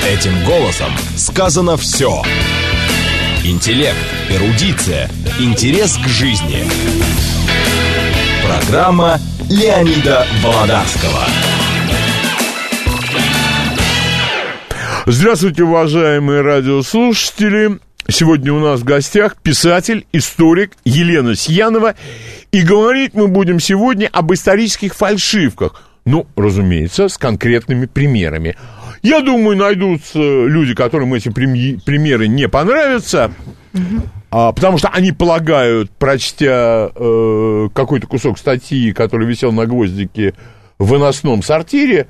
Этим голосом сказано все. Интеллект, эрудиция, интерес к жизни. Программа Леонида Володарского. Здравствуйте, уважаемые радиослушатели. Сегодня у нас в гостях писатель, историк Елена Сьянова. И говорить мы будем сегодня об исторических фальшивках. Ну, разумеется, с конкретными примерами. Я думаю, найдутся люди, которым эти примеры не понравятся, потому что они полагают, прочтя какой-то кусок статьи, который висел на гвоздике в выносном сортире,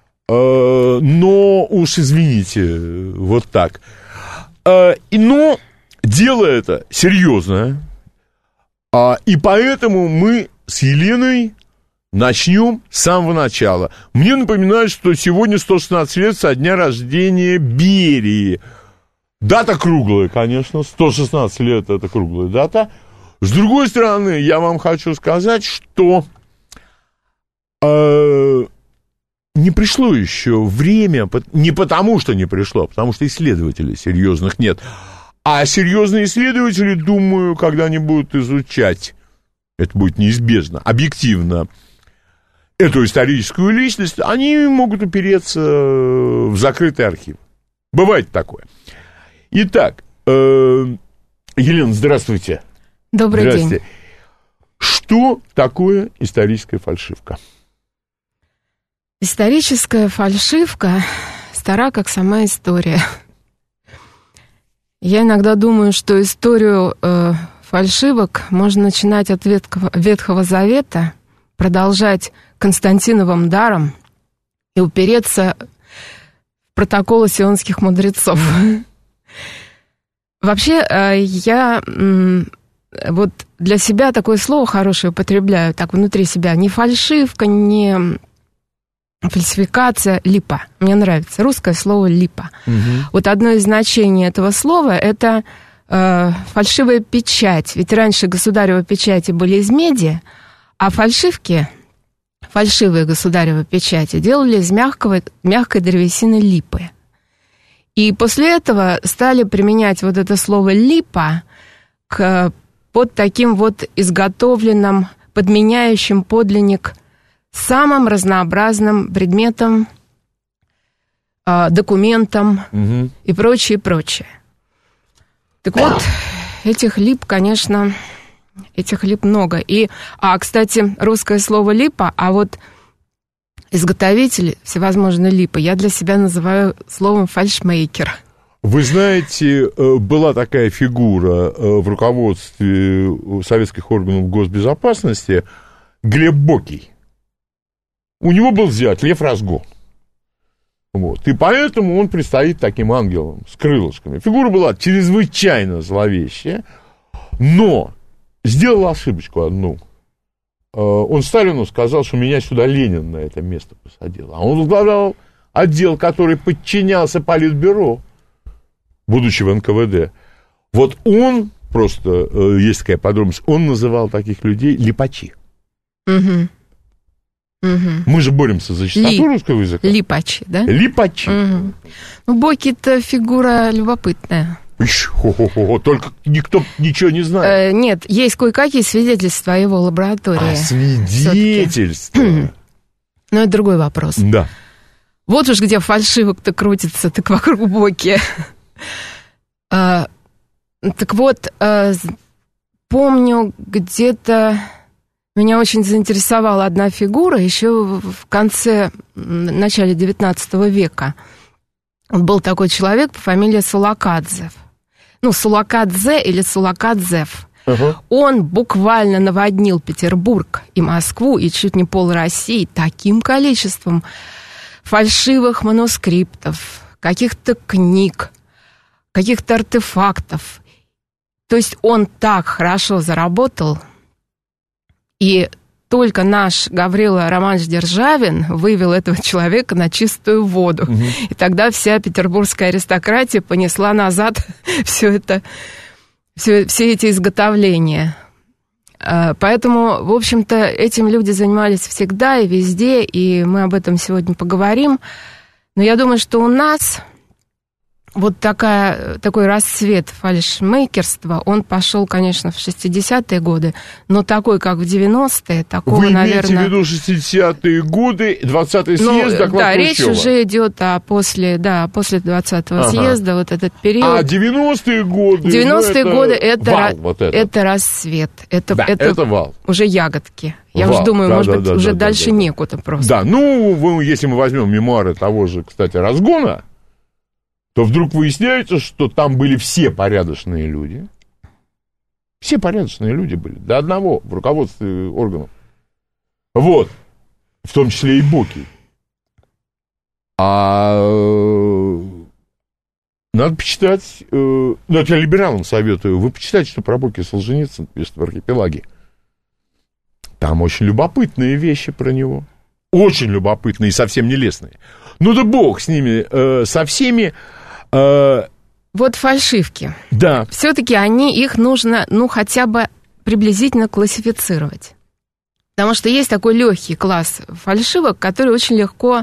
но уж извините, вот так. Но дело это серьезное, и поэтому мы с Еленой начнем с самого начала. Мне напоминают, что сегодня 116 лет со дня рождения Берии. Дата круглая, конечно, 116 лет это круглая дата. С другой стороны, я вам хочу сказать, что не пришло еще время, не потому что не пришло, а потому что исследователей серьезных нет. А серьезные исследователи, думаю, когда они будут изучать, это будет неизбежно, объективно, эту историческую личность, они могут упереться в закрытый архив. Бывает такое. Итак, Елена, здравствуйте. Добрый день. Что такое историческая фальшивка? Историческая фальшивка стара, как сама история. Я иногда думаю, что историю фальшивок можно начинать от Ветхого Завета, продолжать Константиновым даром и упереться в протоколы сионских мудрецов. Вообще, я вот для себя такое слово хорошее употребляю, так внутри себя. Не фальшивка, не фальсификация, липа. Мне нравится русское слово липа. Угу. Вот одно из значений этого слова – это фальшивая печать. Ведь раньше государевы печати были из меди, а фальшивые государевы печати делали из мягкой древесины липы. И после этого стали применять вот это слово «липа» под таким вот изготовленным, подменяющим подлинник самым разнообразным предметом, документом и прочее, прочее. Так вот, этих лип, конечно, много. Кстати, русское слово «липа», а вот изготовители всевозможные липы я для себя называю словом «фальшмейкер». Вы знаете, была такая фигура в руководстве советских органов госбезопасности Глеб Бокий. У него был зять Лев Разго. Вот. И поэтому он предстоит таким ангелом с крылышками. Фигура была чрезвычайно зловещая, но сделал ошибочку одну. Он Сталину сказал, что меня сюда Ленин на это место посадил. А он возглавлял отдел, который подчинялся Политбюро, будучи в НКВД. Вот он, просто есть такая подробность, он называл таких людей липачи. Угу. Мы же боремся за чистоту русского языка. Липачи, да? Липачи. Угу. Ну, Боки-то фигура любопытная. Только никто ничего не знает. Нет, есть кое-какие свидетельства о его лаборатории. Свидетельства? Но это другой вопрос. Да. Вот уж где фальшивок-то крутится, так вокруг Боки. Так вот, помню, где-то меня очень заинтересовала одна фигура еще в начале XIX века. Был такой человек по фамилии Сулакадзе. Сулакадзе или Сулакадзев. Он буквально наводнил Петербург и Москву, и чуть не пол России таким количеством фальшивых манускриптов, каких-то книг, каких-то артефактов. То есть он так хорошо заработал, и только наш Гаврила Романович Державин вывел этого человека на чистую воду. Угу. И тогда вся петербургская аристократия понесла назад все эти изготовления. Поэтому, в общем-то, этим люди занимались всегда и везде, и мы об этом сегодня поговорим. Но я думаю, что у нас вот такой расцвет фальшмейкерства, он пошел, конечно, в 60-е годы, но такой, как в 90-е, такого, Вы наверное... имеете в виду 60-е годы, 20-й съезд, доклад Да, речь Хрущева? уже идет после 20-го съезда, вот этот период. А 90-е годы? 90-е годы это расцвет. Это вал. Уже ягодки. Я Вал. уж думаю, Да, может да, быть, да, уже да, дальше да. некуда просто. Да, если мы возьмем мемуары того же, кстати, Разгона, то вдруг выясняется, что там были все порядочные люди. Все порядочные люди были. До одного в руководстве органов. Вот. В том числе и Бокий. Надо почитать, это я либералам советую, вы почитайте, что про Бокия Солженицын пишет в «Архипелаге». Там очень любопытные вещи про него. Очень любопытные и совсем нелестные. Ну да бог с ними, со всеми. Вот фальшивки. Да. Все-таки их нужно, хотя бы приблизительно классифицировать. Потому что есть такой легкий класс фальшивок, который очень легко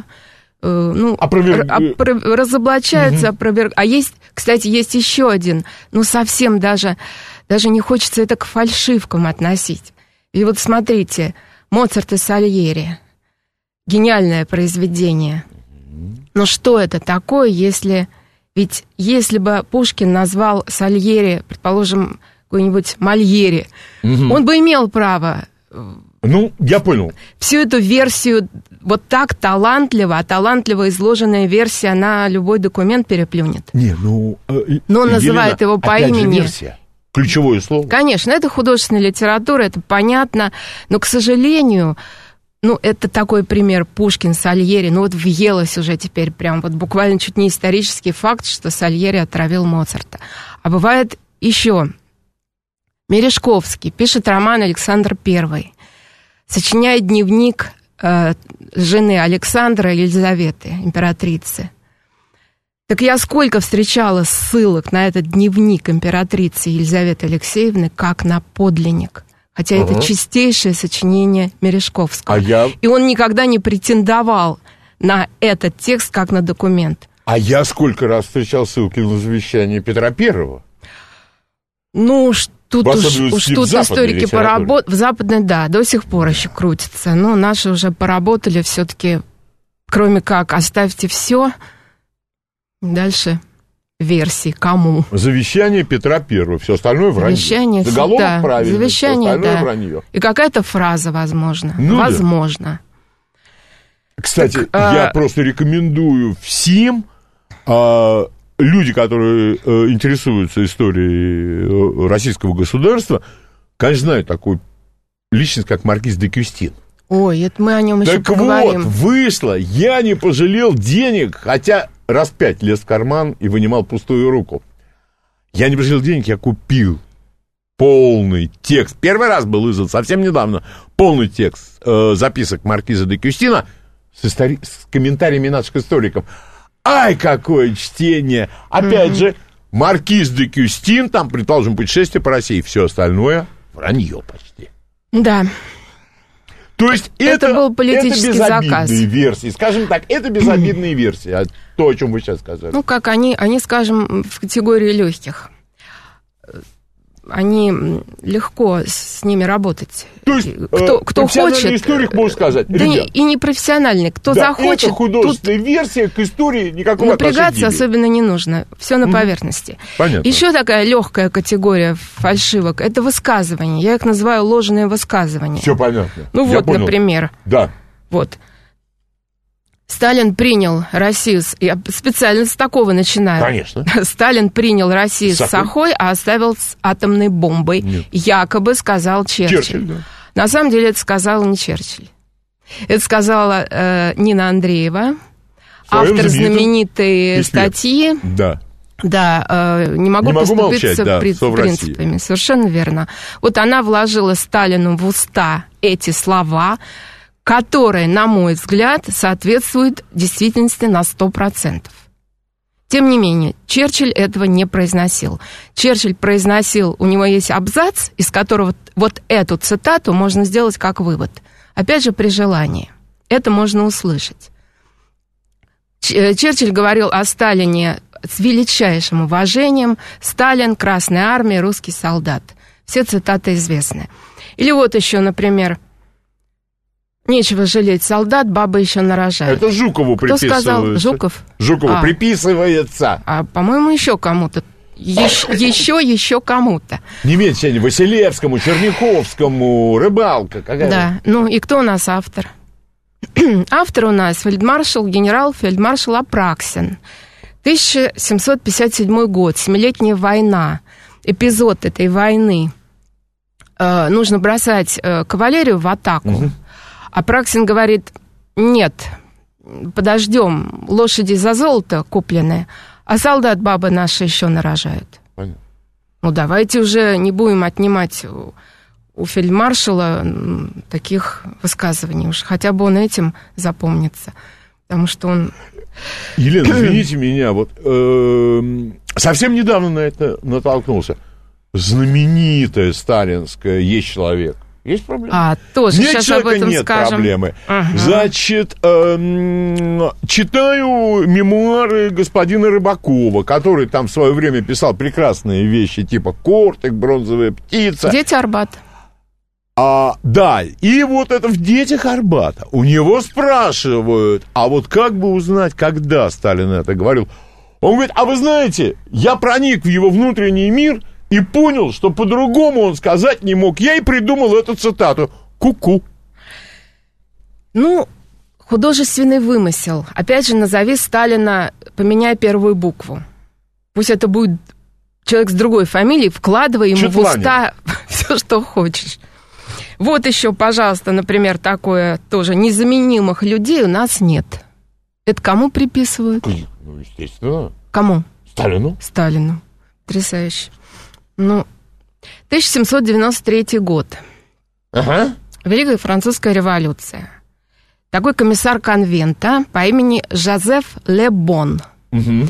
разоблачаются. А есть, кстати, есть еще один, совсем даже не хочется это к фальшивкам относить. И вот смотрите, Моцарт и Сальери. Гениальное произведение. Но что это такое, если бы Пушкин назвал Сальери, предположим, какой-нибудь Мольери, он бы имел право... я понял. Всю эту версию вот так талантливо изложенная версия, она любой документ переплюнет. Но он называет его по имени. Версия. Ключевое слово. Конечно, это художественная литература, это понятно, но, к сожалению, это такой пример Пушкин, Сальери, въелось уже теперь прям буквально чуть не исторический факт, что Сальери отравил Моцарта. А бывает еще. Мережковский пишет роман «Александр I», сочиняет дневник жены Александра, Елизаветы, императрицы. Так я сколько встречала ссылок на этот дневник императрицы Елизаветы Алексеевны как на подлинник. Хотя это чистейшее сочинение Мережковского. И он никогда не претендовал на этот текст как на документ. А я сколько раз встречал ссылки на завещание Петра Первого? Тут историки поработали. В западной, да, до сих пор еще крутится. Но наши уже поработали все-таки, кроме как оставьте все, дальше версии, кому. Завещание Петра Первого, все остальное вранье. Завещание, заголовок правильный, завещание, все остальное вранье. И какая-то фраза, возможно. Возможно. Да. Кстати, я просто рекомендую всем... люди, которые интересуются историей российского государства, конечно, знают такую личность, как маркиз де Кюстин. Ой, это мы о нем еще поговорим. Так вот, вышло, я не пожалел денег, хотя раз 5 лез в карман и вынимал пустую руку. Я не пожалел денег, я купил полный текст. Первый раз был издан совсем недавно. Полный текст записок маркиза де Кюстина с комментариями наших историков. Ай, какое чтение! Опять же, маркиз де Кюстин, там, предположим, путешествие по России, все остальное вранье почти. Да. То есть это был политический заказ. Версии. Скажем так, это безобидные версии, то, о чем вы сейчас сказали. Как они, скажем, в категории легких. Они легко с ними работать. То есть, кто хочет... историк может сказать, да ребят, и не профессиональный. Кто захочет... это художественная версия к истории, никакого отношения. Напрягаться особенно не нужно. Все на поверхности. Понятно. Еще такая легкая категория фальшивок – это высказывания. Я их называю ложные высказывания. Все понятно. Например. Да. Вот. Сталин принял Россию, я специально с такого начинаю. Конечно. Сталин принял Россию с Сахой, а оставил с атомной бомбой. Нет. Якобы сказал Черчилль. Да. На самом деле это сказал не Черчилль. Это сказала Нина Андреева, автор знаменитой статьи. Да. Да, не могу поступиться принципами. Совершенно верно. Вот она вложила Сталину в уста эти слова, которые, на мой взгляд, соответствуют действительности на 100%. Тем не менее, Черчилль этого не произносил. Черчилль произносил, у него есть абзац, из которого вот эту цитату можно сделать как вывод. Опять же, при желании. Это можно услышать. Черчилль говорил о Сталине с величайшим уважением. Сталин, Красная Армия, русский солдат. Все цитаты известны. Или вот еще, например, нечего жалеть солдат, баба еще нарожает. Это Жукову приписывается. Кто сказал? Жуков? Жукову приписывается. А, по-моему, еще кому-то. Еще кому-то. Не меньше Василевскому, Черняховскому, Рыбалка. Какая да, ну и кто у нас автор? Автор у нас генерал-фельдмаршал Апраксин. 1757 год, Семилетняя война. Эпизод этой войны. Нужно бросать кавалерию в атаку. Угу. Апраксин говорит, нет, подождем, лошади за золото купленные, а солдат бабы наши еще нарожают. Понятно. Ну, давайте уже не будем отнимать у фельдмаршала таких высказываний. Уж хотя бы он этим запомнится. Потому что он... Елена, извините меня, вот совсем недавно на это натолкнулся. Знаменитая сталинская «Есть человек». Есть проблема? Тоже нет сейчас человека, об этом нет скажем. Проблемы. Ага. Значит, читаю мемуары господина Рыбакова, который там в свое время писал прекрасные вещи, типа «Кортик», «Бронзовая птица». «Дети Арбата». Да, и вот это в «Детях Арбата». У него спрашивают, а вот как бы узнать, когда Сталин это говорил? Он говорит, а вы знаете, я проник в его внутренний мир и понял, что по-другому он сказать не мог. Я и придумал эту цитату. Ку-ку. Ну, художественный вымысел. Опять же, назови Сталина, поменяй первую букву. Пусть это будет человек с другой фамилией, вкладывай ему в уста все, что хочешь. Вот еще, пожалуйста, например, такое тоже. Незаменимых людей у нас нет. Это кому приписывают? Ну, естественно. Кому? Сталину. Сталину. Потрясающе. Ну, 1793 год. Ага. Великая французская революция. Такой комиссар конвента по имени Жозеф Ле Бон. Угу.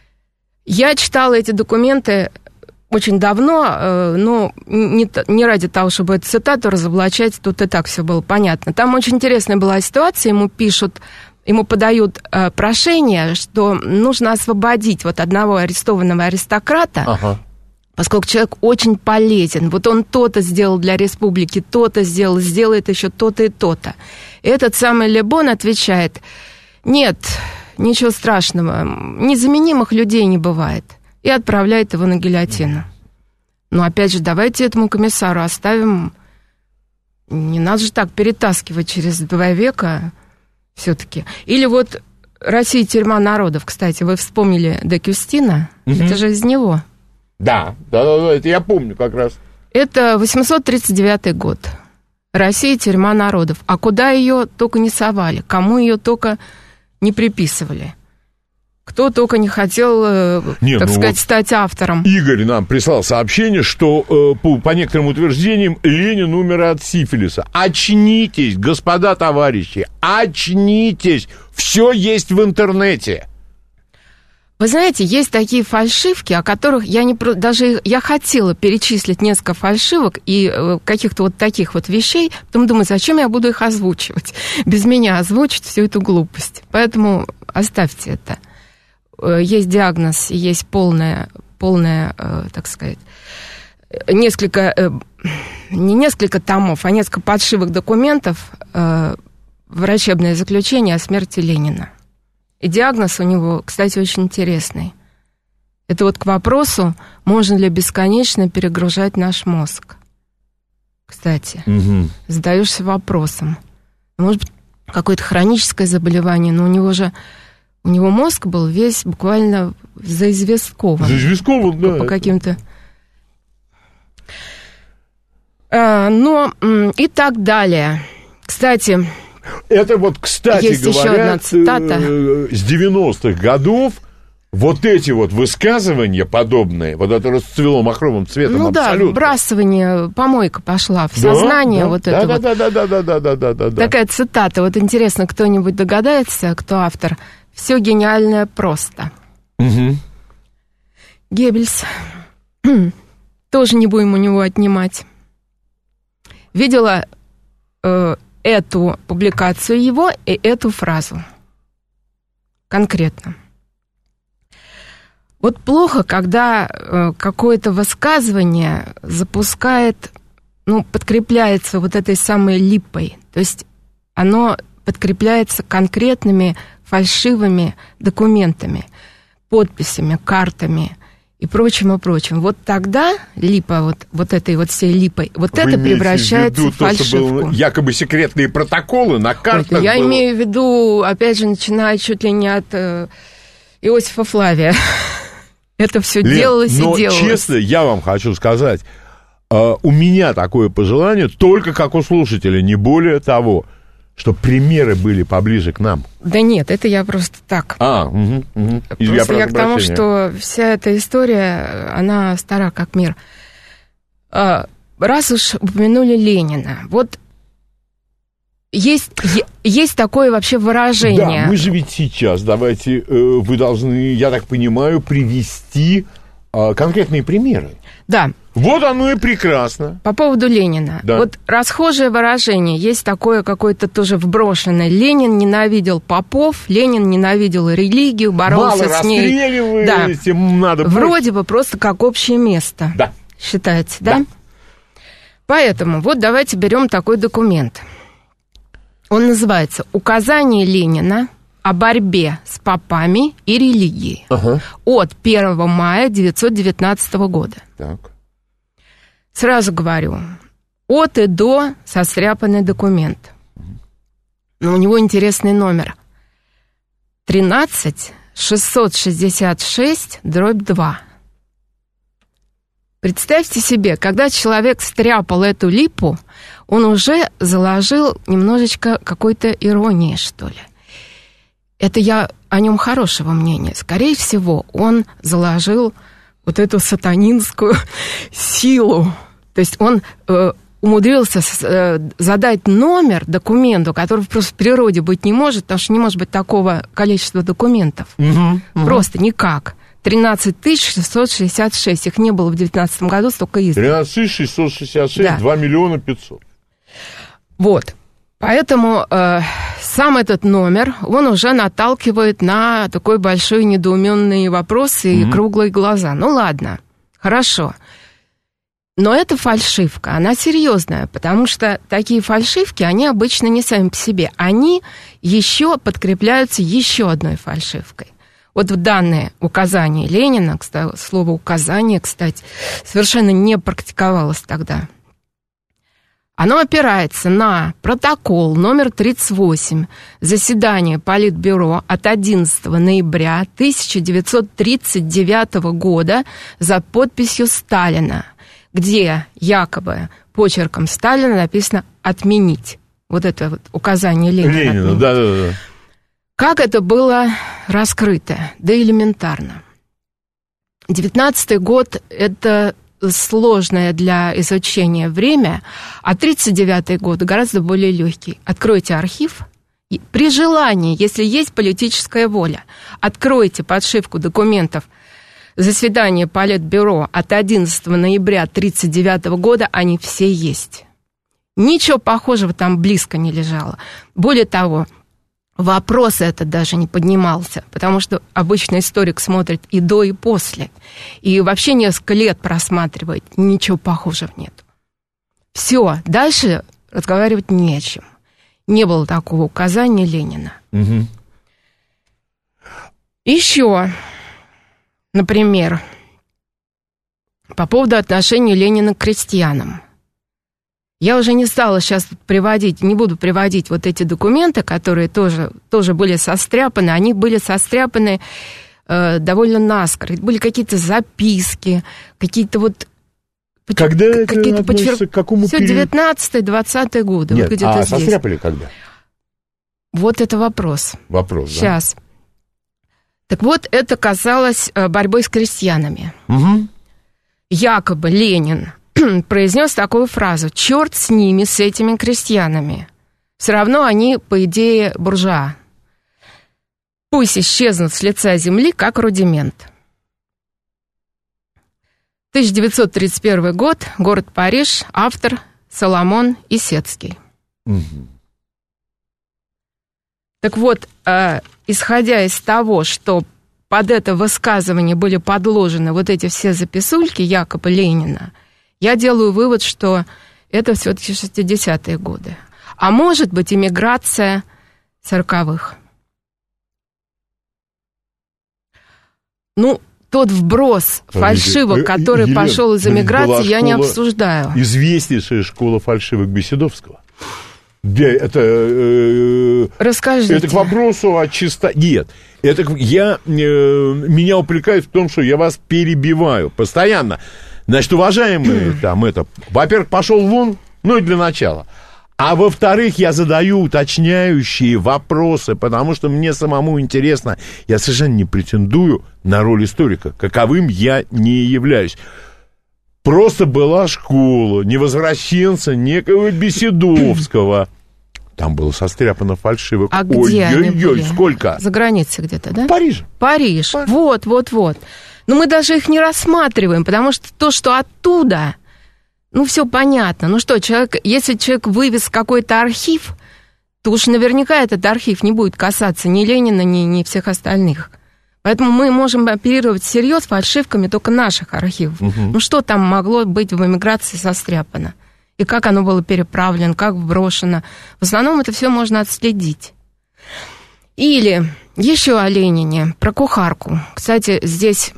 Я читала эти документы очень давно, но не ради того, чтобы эту цитату разоблачать, тут и так все было понятно. Там очень интересная была ситуация, ему подают прошение, что нужно освободить вот одного арестованного аристократа, ага. Поскольку человек очень полезен. Вот он то-то сделал для республики, то-то сделал, сделает еще то-то и то-то. И этот самый Ле Бон отвечает, нет, ничего страшного, незаменимых людей не бывает. И отправляет его на гильотину. Но опять же, давайте этому комиссару оставим, не надо же так перетаскивать через 2 века все-таки. Или вот «Россия, тюрьма народов», кстати, вы вспомнили де Кюстина, это же из него. Да, это я помню как раз. Это 839 год. Россия, тюрьма народов. А куда ее только не совали, кому ее только не приписывали. Кто только не хотел, стать автором. Игорь нам прислал сообщение, что по некоторым утверждениям Ленин умер от сифилиса. Очнитесь, господа товарищи, очнитесь. Все есть в интернете. Вы знаете, есть такие фальшивки, о которых я хотела перечислить несколько фальшивок и каких-то вот таких вот вещей, потом думаю, зачем я буду их озвучивать? Без меня озвучить всю эту глупость. Поэтому оставьте это. Есть диагноз, есть полная, так сказать, не несколько томов, а несколько подшивок документов, врачебное заключение о смерти Ленина. И диагноз у него, кстати, очень интересный. Это вот к вопросу, можно ли бесконечно перегружать наш мозг. Кстати, задаешься вопросом. Может быть, какое-то хроническое заболевание, но у него мозг был весь буквально заизвесткован. Заизвесткован, да. По каким-то... и так далее. Кстати... Это вот, кстати есть говоря, еще одна цитата. С 90-х годов вот эти вот высказывания подобные, вот это расцвело махровым цветом абсолютно. Да, выбрасывание, помойка пошла в сознание. Да. Такая цитата. Вот интересно, кто-нибудь догадается, кто автор? «Все гениальное просто». Угу. Геббельс. Тоже не будем у него отнимать. Видела эту публикацию его и эту фразу. Конкретно. Вот плохо, когда какое-то высказывание запускает, подкрепляется вот этой самой липой. То есть оно подкрепляется конкретными фальшивыми документами, подписями, картами и прочим, и прочим. Вот тогда липа, вот этой вот всей липой, вот Вы это превращается в фальшивку. Был якобы секретные протоколы на картах. Я имею в виду, опять же, начиная чуть ли не от Иосифа Флавия. Это все делалось и делалось. Но честно, я вам хочу сказать, у меня такое пожелание только как у слушателя, не более того, чтобы примеры были поближе к нам. Да нет, это я просто так. Просто я к тому, что вся эта история, она стара как мир. Раз уж упомянули Ленина, вот есть такое вообще выражение. Да, мы же ведь сейчас, давайте, вы должны, я так понимаю, привести конкретные примеры. Да. Вот оно и прекрасно. По поводу Ленина. Да. Вот расхожее выражение, есть такое какое-то тоже вброшенное. Ленин ненавидел попов, Ленин ненавидел религию, боролся с ней. Да. Надо вроде бы просто как общее место. Да. Считаете, да? Поэтому вот давайте берем такой документ. Он называется «Указание Ленина о борьбе с попами и религией» от 1 мая 1919 года. Так. Сразу говорю, от и до состряпанный документ. Но у него интересный номер. 13-666/2. Представьте себе, когда человек стряпал эту липу, он уже заложил немножечко какой-то иронии, что ли. Это я о нем хорошего мнения. Скорее всего, он заложил вот эту сатанинскую силу. То есть он умудрился задать номер документу, который просто в природе быть не может, потому что не может быть такого количества документов. Просто никак. 13 666. Их не было в 2019 году, столько издано. 13 666, да. 2 500 000. Вот. Поэтому сам этот номер, он уже наталкивает на такой большой недоуменный вопрос и круглые глаза. Ну ладно, хорошо. Но это фальшивка, она серьезная, потому что такие фальшивки, они обычно не сами по себе. Они еще подкрепляются еще одной фальшивкой. Вот в данное указание Ленина, кстати, слово «указание», кстати, совершенно не практиковалось тогда. Оно опирается на протокол номер 38 заседания Политбюро от 11 ноября 1939 года за подписью Сталина, где якобы почерком Сталина написано «отменить». Вот это вот указание Ленина. Да. Как это было раскрыто? Да элементарно. 19-й год – это сложное для изучения время, а 39-й год гораздо более легкий. Откройте архив. При желании, если есть политическая воля, откройте подшивку документов заседания Политбюро от 11 ноября 1939 года, они все есть. Ничего похожего там близко не лежало. Более того, вопрос этот даже не поднимался, потому что обычно историк смотрит и до, и после. И вообще несколько лет просматривает, ничего похожего нет. Все, дальше разговаривать не о чем. Не было такого указания Ленина. Еще, например, по поводу отношения Ленина к крестьянам. Я уже не стала сейчас приводить, не буду приводить вот эти документы, которые тоже были состряпаны. Они были состряпаны довольно наскоро. Были какие-то записки, какие-то вот... Когда это относится к какому периоду? Все 19-20 годы. Нет, вот где-то здесь. Состряпали когда? Вот это вопрос. Вопрос, сейчас. Да? Так вот, это касалось борьбы с крестьянами. Якобы Ленин произнес такую фразу: «Черт с ними, с этими крестьянами. Все равно они, по идее, буржуа. Пусть исчезнут с лица земли, как рудимент». 1931 год, город Париж, автор Соломон Исетский. Так вот, исходя из того, что под это высказывание были подложены вот эти все записульки якобы Ленина, я делаю вывод, что это все-таки 60-е годы. А может быть, эмиграция 40-х. Ну, тот вброс фальшивок, который Елена, пошел из эмиграции, я не обсуждаю. Известнейшая школа фальшивок Беседовского. Это, расскажите. Это к вопросу о чистоте. Нет, это меня упрекают в том, что я вас перебиваю постоянно. Значит, уважаемые, там это, во-первых, пошел вон, ну и для начала. А во-вторых, я задаю уточняющие вопросы, потому что мне самому интересно. Я совершенно не претендую на роль историка. Каковым я не являюсь. Просто была школа невозвращенца некого Беседовского. Там было состряпано фальшивок. А где они были? Сколько? За границей где-то, да? Париж. Вот. Но мы даже их не рассматриваем, потому что то, что оттуда... Ну, все понятно. Ну что, если человек вывез какой-то архив, то уж наверняка этот архив не будет касаться ни Ленина, ни всех остальных. Поэтому мы можем оперировать всерьез фальшивками только наших архивов. Угу. Ну, что там могло быть в эмиграции состряпано? И как оно было переправлено, как брошено? В основном это все можно отследить. Или еще о Ленине, про кухарку. Кстати, здесь...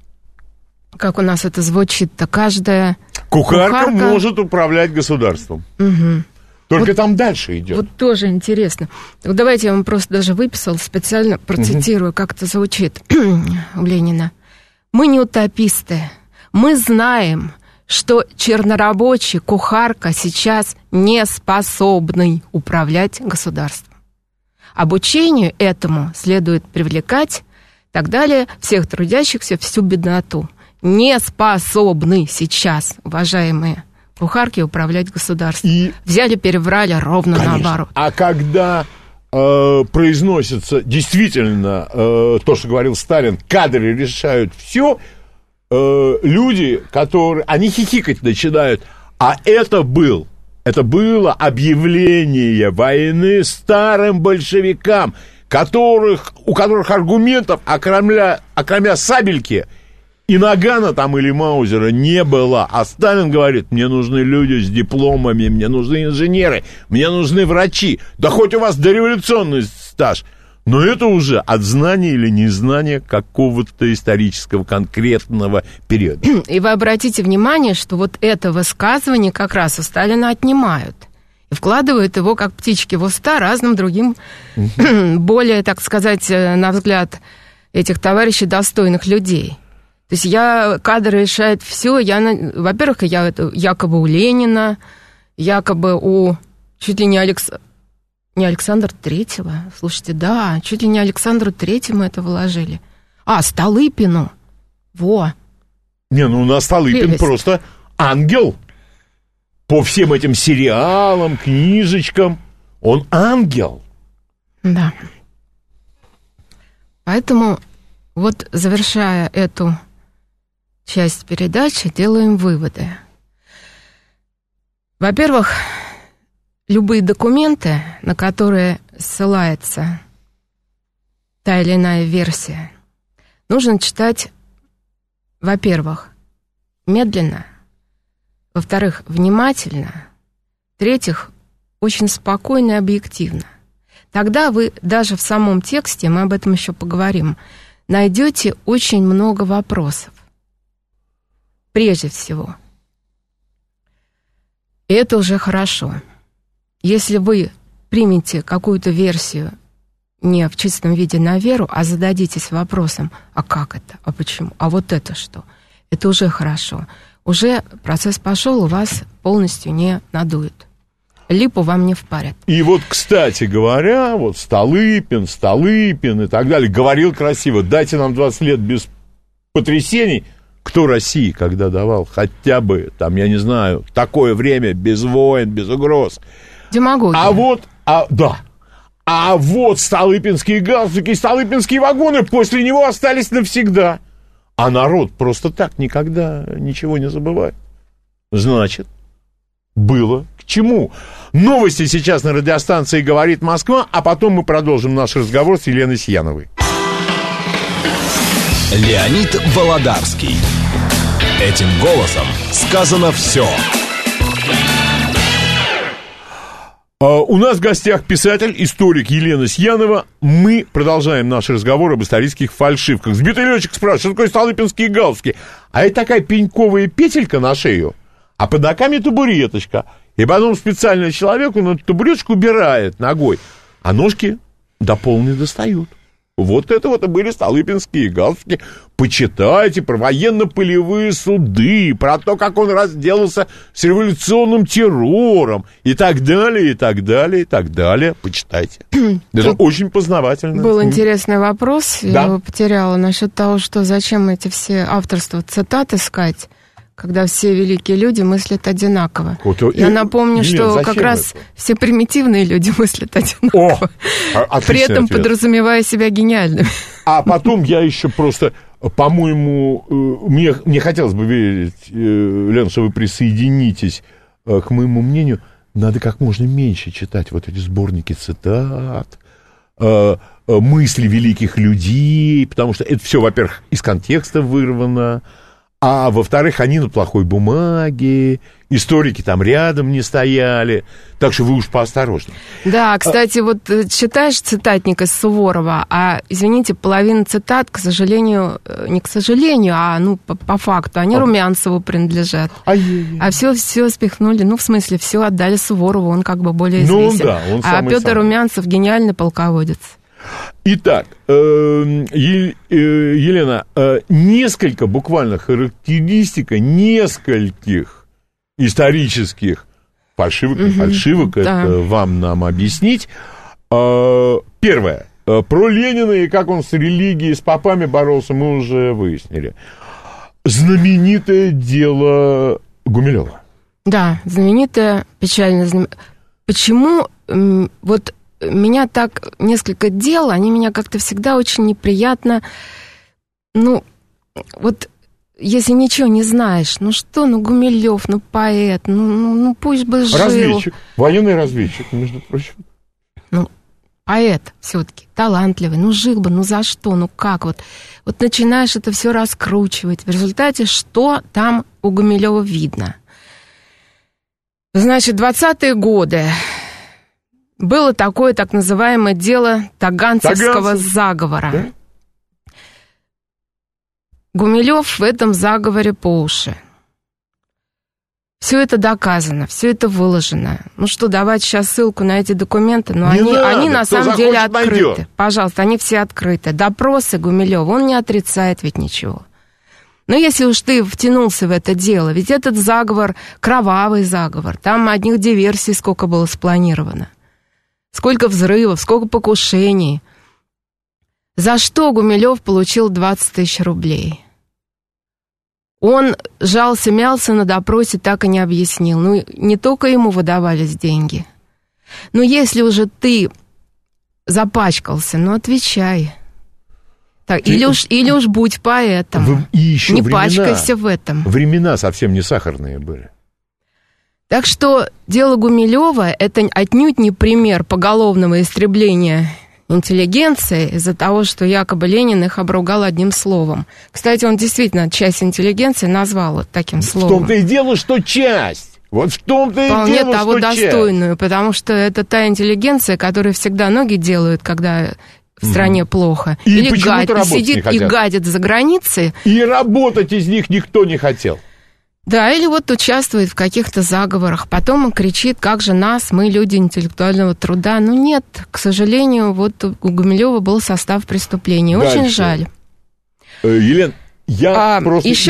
Как у нас это звучит-то, каждая... Кухарка может управлять государством. Угу. Только вот, там дальше идет. Вот тоже интересно. Так давайте я вам просто даже выписала, специально процитирую, как это звучит у Ленина. «Мы не утописты. Мы знаем, что чернорабочий, кухарка сейчас не способны управлять государством. Обучению этому следует привлекать, так далее, всех трудящихся, всю бедноту. Не способны сейчас, уважаемые кухарки, управлять государством. И... Взяли, переврали ровно наоборот. А когда произносится действительно то, что говорил Сталин, кадры решают все, люди, которые... Они хихикать начинают. А это было объявление войны старым большевикам, у которых аргументов, окромя сабельки, и нагана там или маузера не было. А Сталин говорит, мне нужны люди с дипломами, мне нужны инженеры, мне нужны врачи. Да хоть у вас дореволюционный стаж. Но это уже от знания или незнания какого-то исторического конкретного периода. И вы обратите внимание, что вот это высказывание как раз у Сталина отнимают. И вкладывают его, как птички в уста, разным другим, более, так сказать, на взгляд этих товарищей, достойных людей. То есть кадры решают все. Во-первых, якобы у Ленина, якобы у чуть ли не Александра Третьего. Слушайте, да, чуть ли не Александру Третьему это вложили. Столыпину. Во. Не, у нас Столыпин просто ангел. По всем этим сериалам, книжечкам. Он ангел. Да. Поэтому вот, завершая эту часть передачи, делаем выводы. Во-первых, любые документы, на которые ссылается та или иная версия, нужно читать, во-первых, медленно, во-вторых, внимательно, в-третьих, очень спокойно и объективно. Тогда вы даже в самом тексте, мы об этом еще поговорим, найдете очень много вопросов. Прежде всего. И это уже хорошо. Если вы примете какую-то версию не в чистом виде на веру, а зададитесь вопросом, а как это, а почему, а вот это что, это уже хорошо. Уже процесс пошел, у вас полностью не надует. Липу вам не впарят. И вот, кстати говоря, вот Столыпин и так далее, говорил красиво, дайте нам 20 лет без потрясений. Кто России когда давал хотя бы, там, я не знаю, такое время без войн, без угроз? Демагогия. А вот столыпинские галстуки, столыпинские вагоны после него остались навсегда. А народ просто так никогда ничего не забывает. Значит, было к чему. Новости сейчас на радиостанции «Говорит Москва», а потом мы продолжим наш разговор с Еленой Сияновой. Леонид Володарский. Этим голосом сказано все. У нас в гостях писатель, историк Елена Сьянова. Мы продолжаем наш разговор об исторических фальшивках. Сбитый летчик спрашивает, что такое столыпинские галстуки? А это такая пеньковая петелька на шею, а под ногами табуреточка. И потом специально человеку на табуреточку убирает ногой, а ножки до пола не достают. Вот это вот и были столыпинские галстуки. Почитайте про военно-полевые суды, про то, как он разделался с революционным террором, и так далее, и так далее, и так далее. Почитайте. Это очень познавательно. Был интересный вопрос, да? Я его потеряла, насчет того, что зачем эти все авторства цитат искать, когда все великие люди мыслят одинаково. Вот, я напомню, что как раз все примитивные люди мыслят одинаково, при этом ответ, подразумевая себя гениальными. А потом я еще просто, по-моему, мне хотелось бы верить, Лен, что вы присоединитесь к моему мнению, надо как можно меньше читать вот эти сборники цитат, мысли великих людей, потому что это все, во-первых, из контекста вырвано, а во-вторых, они на плохой бумаге, историки там рядом не стояли, так что вы уж поосторожнее. Да, кстати, вот читаешь цитатник из Суворова, а, извините, половина цитат, к сожалению, не к сожалению, а ну по факту, они Румянцеву принадлежат. А все спихнули, ну в смысле, все отдали Суворову, он как бы более известен. Да, он самый, а Петр Румянцев гениальный полководец. Итак, Елена, несколько буквально характеристика нескольких исторических фальшивок, да. Это вам нам объяснить. Первое. Про Ленина и как он с религией, с попами боролся, мы уже выяснили. Знаменитое дело Гумилева. Да, знаменитое, печально. Почему вот... Меня так несколько дел, они меня как-то всегда очень неприятно, ну, вот, если ничего не знаешь, ну что, ну, Гумилев, ну, поэт, ну пусть бы жил. Разведчик, военный разведчик, между прочим. Ну, поэт все-таки, талантливый, ну, жил бы, ну, за что, ну, как, вот начинаешь это все раскручивать, в результате что там у Гумилева видно? Значит, 20-е годы. Было такое так называемое дело Таганцевского заговора. Да? Гумилев в этом заговоре по уши. Все это доказано, все это выложено. Ну что, давать сейчас ссылку на эти документы, но они на самом деле открыты. Найдет. Пожалуйста, они все открыты. Допросы Гумилева, он не отрицает ведь ничего. Но если уж ты втянулся в это дело, ведь этот заговор, кровавый заговор, там одних диверсий сколько было спланировано. Сколько взрывов, сколько покушений. За что Гумилев получил 20 тысяч рублей? Он жался-мялся на допросе, так и не объяснил. Ну, не только ему выдавались деньги. Но если уже ты запачкался, ну, отвечай. Так, или уж будь поэтом. Не пачкайся в этом. Времена совсем не сахарные были. Так что дело Гумилева – это отнюдь не пример поголовного истребления интеллигенции из-за того, что якобы Ленин их обругал одним словом. Кстати, он действительно часть интеллигенции назвал вот таким словом. В том-то и дело, что часть. Вот в том-то и дело, что часть. Вполне того достойную, потому что это та интеллигенция, которая всегда ноги делают, когда в стране плохо. И или сидит и гадит за границей. И работать из них никто не хотел. Да, или вот участвует в каких-то заговорах, потом он кричит, как же нас, мы люди интеллектуального труда. Ну нет, к сожалению, вот у Гумилева был состав преступления. Дальше. Очень жаль. Елена, я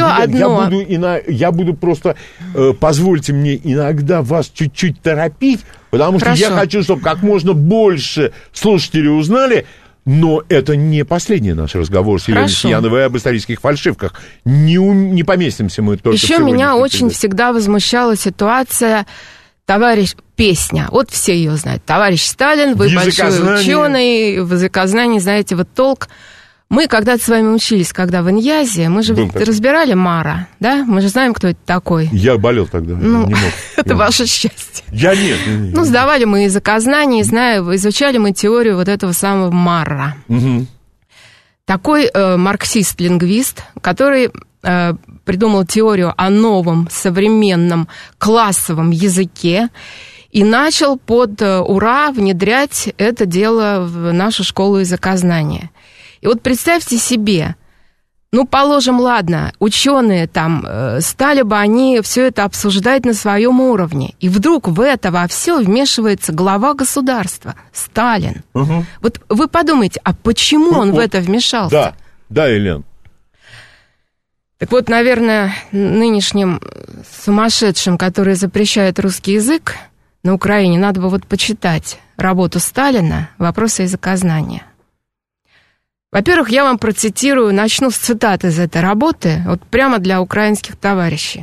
буду просто, позвольте мне иногда вас чуть-чуть торопить, потому что я хочу, чтобы как можно больше слушателей узнали. Но это не последний наш разговор с Еленой Сьяновой об исторических фальшивках. Не поместимся мы только еще меня очень всегда возмущала ситуация песня. Вот все ее знают. Товарищ Сталин, вы большой ученый, в языкознании знаете вот толк. Мы когда-то с вами учились, когда в Иньязе, мы же разбирали Мара, да? Мы же знаем, кто это такой. Я болел тогда, не мог. Это ваше счастье. Я нет. Ну, сдавали мы языкознание, изучали мы теорию вот этого самого Мара. Угу. такой марксист-лингвист, который придумал теорию о новом современном классовом языке и начал под ура внедрять это дело в нашу школу языкознания. И вот представьте себе, ну, положим, ладно, ученые там стали бы они все это обсуждать на своем уровне, и вдруг в это во все вмешивается глава государства, Сталин. Угу. Вот вы подумайте, а почему он в это вмешался? Да, Елена. Так вот, наверное, нынешним сумасшедшим, которые запрещают русский язык на Украине, надо бы вот почитать работу Сталина «Вопросы языкознания». Во-первых, я вам процитирую, начну с цитаты из этой работы, вот прямо для украинских товарищей.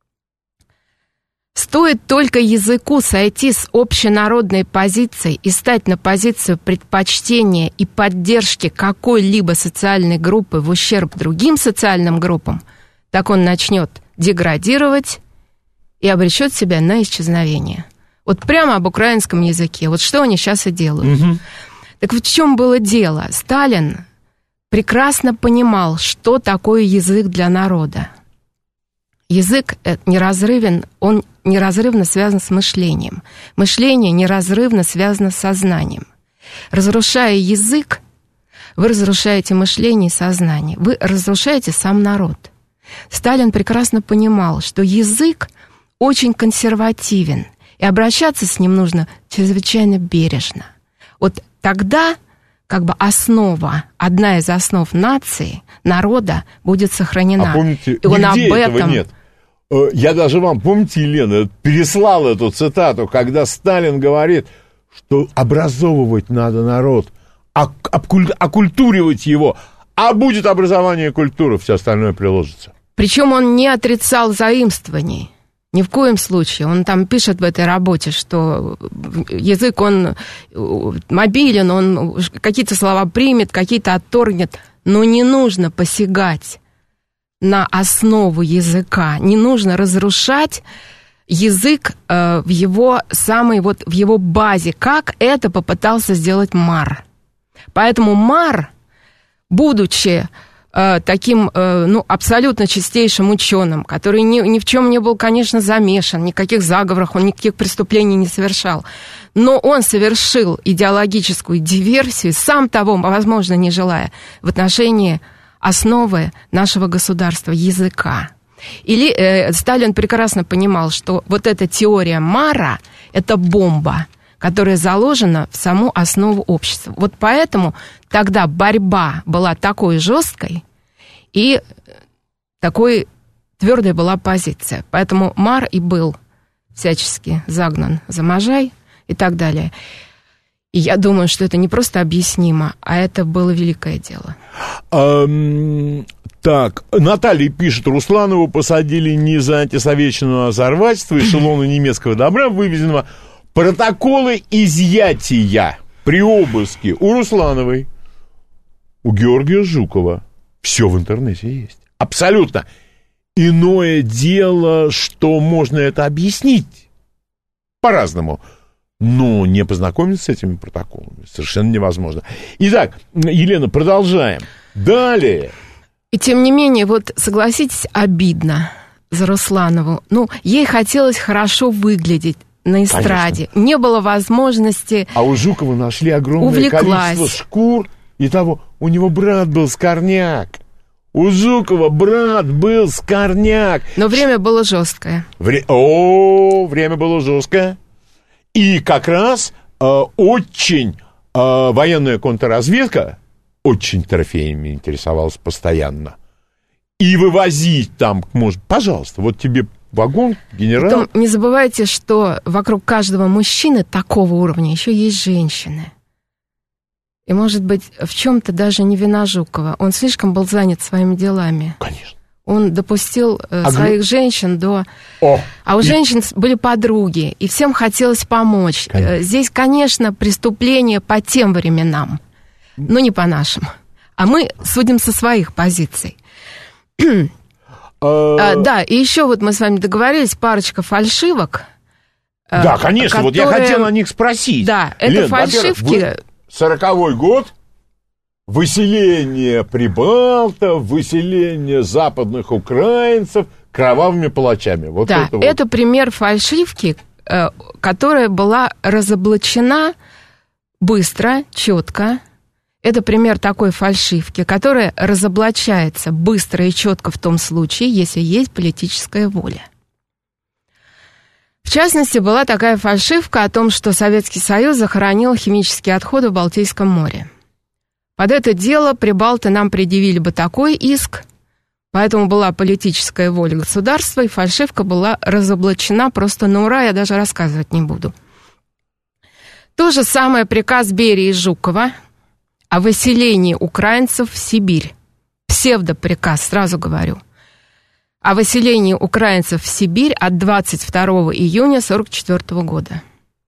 «Стоит только языку сойти с общенародной позицией и стать на позицию предпочтения и поддержки какой-либо социальной группы в ущерб другим социальным группам, так он начнет деградировать и обречет себя на исчезновение». Вот прямо об украинском языке. Вот что они сейчас и делают. Угу. Так вот в чем было дело? Сталин прекрасно понимал, что такое язык для народа. Язык неразрывен, он неразрывно связан с мышлением. Мышление неразрывно связано с сознанием. Разрушая язык, вы разрушаете мышление и сознание. Вы разрушаете сам народ. Сталин прекрасно понимал, что язык очень консервативен, и обращаться с ним нужно чрезвычайно бережно. Вот тогда как бы основа, одна из основ нации, народа будет сохранена. А помните, и он нигде об этом... этого нет. Я даже вам, помните, Елена, переслал эту цитату, когда Сталин говорит, что образовывать надо народ, оккультуривать его, а будет образование и культура, все остальное приложится. Причем он не отрицал заимствований. Ни в коем случае. Он там пишет в этой работе, что язык, он мобилен, он какие-то слова примет, какие-то отторгнет, но не нужно посягать на основу языка, не нужно разрушать язык в его самой, вот в его базе, как это попытался сделать Мар. Поэтому Мар, будучи таким, ну, абсолютно чистейшим ученым, который ни в чем не был, конечно, замешан, никаких заговорах, он никаких преступлений не совершал. Но он совершил идеологическую диверсию, сам того, возможно, не желая, в отношении основы нашего государства, языка. Или Сталин прекрасно понимал, что вот эта теория Мара – это бомба, которая заложена в саму основу общества. Вот поэтому тогда борьба была такой жесткой, и такой твердой была позиция. Поэтому Мар и был всячески загнан за Можай и так далее. И я думаю, что это не просто объяснимо, а это было великое дело. Так, Наталья пишет, Русланову посадили не за антисоветчину, а за рвачество, эшелоны немецкого добра, вывезенного. Протоколы изъятия при обыске у Руслановой, у Георгия Жукова. Все в интернете есть. Абсолютно. Иное дело, что можно это объяснить по-разному. Но не познакомиться с этими протоколами совершенно невозможно. Итак, Елена, продолжаем. Далее. И тем не менее, вот согласитесь, обидно за Русланову. Ну, ей хотелось хорошо выглядеть на эстраде. Конечно. Не было возможности. А у Жукова нашли огромное количество шкур. И того, у него брат был Скорняк. У Жукова брат был Скорняк. Но время было жесткое. Время было жесткое. И как раз очень военная контрразведка очень трофеями интересовалась постоянно. И вывозить там, может, пожалуйста, вот тебе вагон, генерал. Потом не забывайте, что вокруг каждого мужчины такого уровня еще есть женщины. И, может быть, в чем-то даже не вина Жукова. Он слишком был занят своими делами. Конечно. Он допустил своих женщин до... А у женщин были подруги, и всем хотелось помочь. Конечно. Здесь, конечно, преступление по тем временам, но не по нашим. А мы судим со своих позиций. Да, и еще вот мы с вами договорились, парочка фальшивок. Да, конечно, вот я хотел о них спросить. Да, это Лен, фальшивки... 40-й год, выселение прибалтов, выселение западных украинцев кровавыми палачами. Вот да, это, это пример фальшивки, которая была разоблачена быстро, четко. Это пример такой фальшивки, которая разоблачается быстро и четко в том случае, если есть политическая воля. В частности, была такая фальшивка о том, что Советский Союз захоронил химические отходы в Балтийском море. Под это дело прибалты нам предъявили бы такой иск, поэтому была политическая воля государства, и фальшивка была разоблачена просто на ура, я даже рассказывать не буду. То же самое приказ Берии и Жукова о выселении украинцев в Сибирь. Псевдоприказ, сразу говорю. О выселении украинцев в Сибирь от 22 июня 1944 года.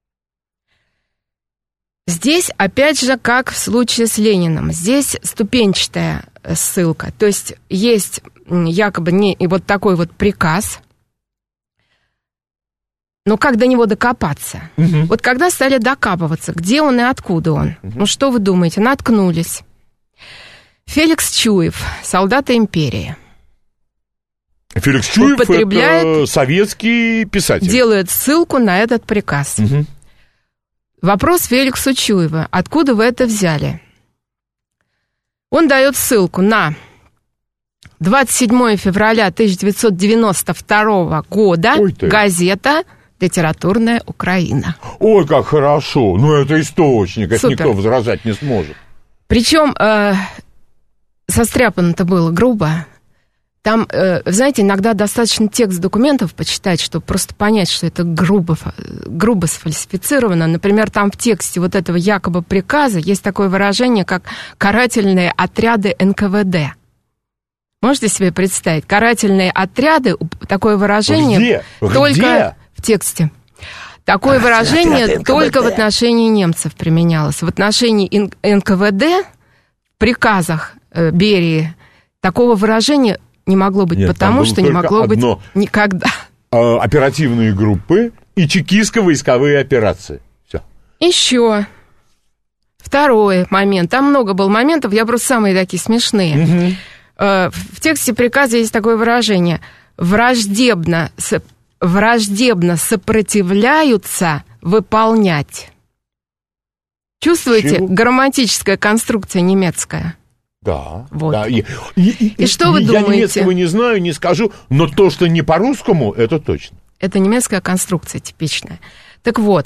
Здесь, опять же, как в случае с Лениным, здесь ступенчатая ссылка. То есть якобы не вот такой вот приказ, но как до него докопаться? Угу. Вот когда стали докапываться, где он и откуда он? Угу. Ну что вы думаете, наткнулись. Феликс Чуев, солдаты империи. Феликс Чуев — это советский писатель. Делает ссылку на этот приказ. Угу. Вопрос Феликсу Чуева. Откуда вы это взяли? Он дает ссылку на 27 февраля 1992 года, газета «Литературная Украина». Ой, как хорошо. Ну, это источник, это никто возражать не сможет. Причем состряпано-то было грубо. Там, знаете, иногда достаточно текст документов почитать, чтобы просто понять, что это грубо сфальсифицировано. Например, там в тексте вот этого якобы приказа есть такое выражение, как «карательные отряды НКВД». Можете себе представить? Карательные отряды, такое выражение только в тексте. Такое выражение только в отношении немцев применялось. В отношении НКВД в приказах Берии такого выражения не могло быть. Нет, потому что не могло быть никогда. Оперативные группы и чекистско-войсковые операции. Все. Еще второй момент. Там много было моментов, я просто самые такие смешные. Угу. В тексте приказа есть такое выражение: враждебно сопротивляются выполнять. Чувствуете? Чего? Грамматическая конструкция немецкая. Да. Вот. Да. И что вы думаете? Я немецкого не знаю, не скажу, но то, что не по-русскому, это точно. Это немецкая конструкция типичная. Так вот,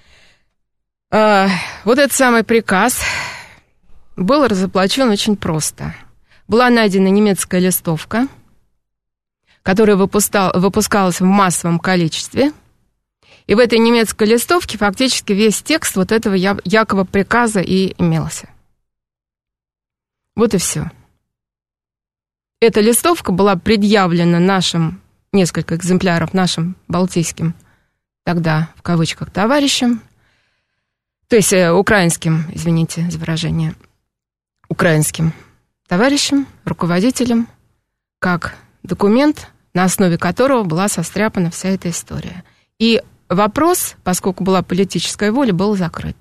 вот этот самый приказ был разоблачен очень просто. Была найдена немецкая листовка, которая выпускалась в массовом количестве. И в этой немецкой листовке фактически весь текст вот этого якобы приказа и имелся. Вот и все. Эта листовка была предъявлена несколько экземпляров нашим балтийским, тогда в кавычках, товарищам, то есть украинским, извините за выражение, украинским товарищам, руководителям, как документ, на основе которого была состряпана вся эта история. И вопрос, поскольку была политическая воля, был закрыт.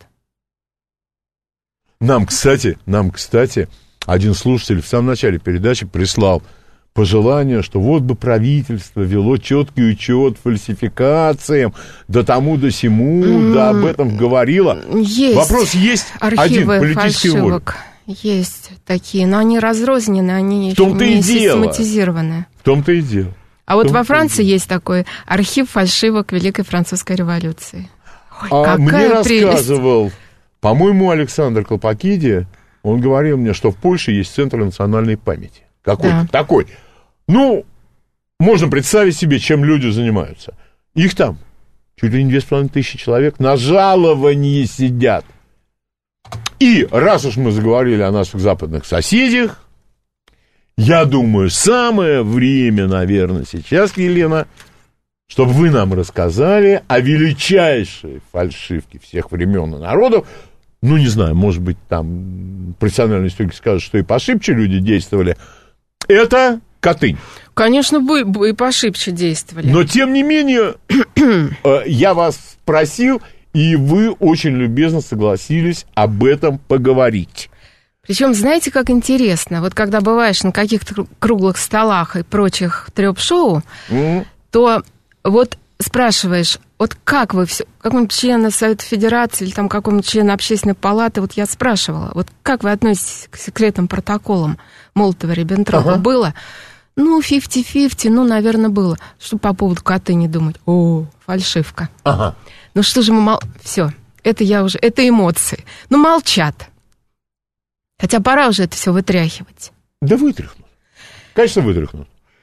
Нам, кстати, один слушатель в самом начале передачи прислал пожелание, что вот бы правительство вело четкий учет фальсификациям, да тому, да сему, да об этом говорило. Есть. Вопрос есть один, политическая воля. Есть такие, но они разрознены, они еще не систематизированы. В том-то и дело. А вот во Франции есть такой архив фальшивок Великой Французской революции. Ой, какая мне прелесть. Рассказывал, по-моему, Александр Колпакиди, он говорил мне, что в Польше есть Центр национальной памяти. Какой-то такой. Ну, можно представить себе, чем люди занимаются. Их там чуть ли не 2500 человек на жаловании сидят. И раз уж мы заговорили о наших западных соседях, я думаю, самое время, наверное, сейчас, Елена, чтобы вы нам рассказали о величайшей фальшивке всех времен и народов. Ну, не знаю, может быть, там профессиональные историки скажут, что и пошибче люди действовали. Это Катынь. Конечно, и пошибче действовали. Но, тем не менее, я вас спросил, и вы очень любезно согласились об этом поговорить. Причем, знаете, как интересно, вот когда бываешь на каких-то круглых столах и прочих трёп-шоу, то вот спрашиваешь, вот как вы все, какому-нибудь члену Совета Федерации или там какому-нибудь члену Общественной палаты, вот я спрашивала, вот как вы относитесь к секретным протоколам Молотова-Риббентропа? Было? Ну, 50-50, ну, наверное, было. Что по поводу Катыни думать? О, фальшивка. Ну что же мы все, это я уже, это эмоции. Ну, молчат. Хотя пора уже это все вытряхивать. Да вытряхнут. Конечно, вытряхнут.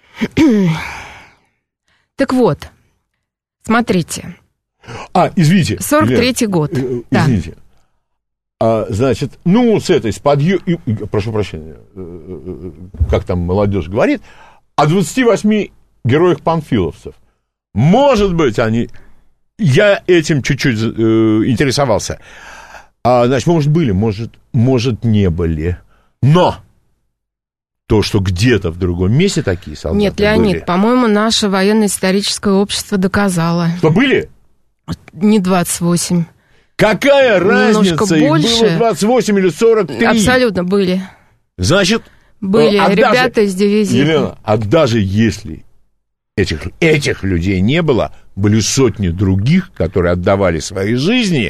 Так вот, смотрите. Извините. 43-й год. Извините. Значит, ну, с подъем... Прошу прощения, как там молодежь говорит, о 28 героях-панфиловцев. Может быть, они... Я этим чуть-чуть интересовался. Значит, может, были, может, не были. Но то, что где-то в другом месте такие солдаты Нет, Леонид, были... по-моему, наше военно-историческое общество доказало. Что были? Не 28. Какая немножко разница? Больше. Их было 28 или 43? Абсолютно были. Значит... Были ребята из дивизии. Елена, даже если этих людей не было, были сотни других, которые отдавали свои жизни,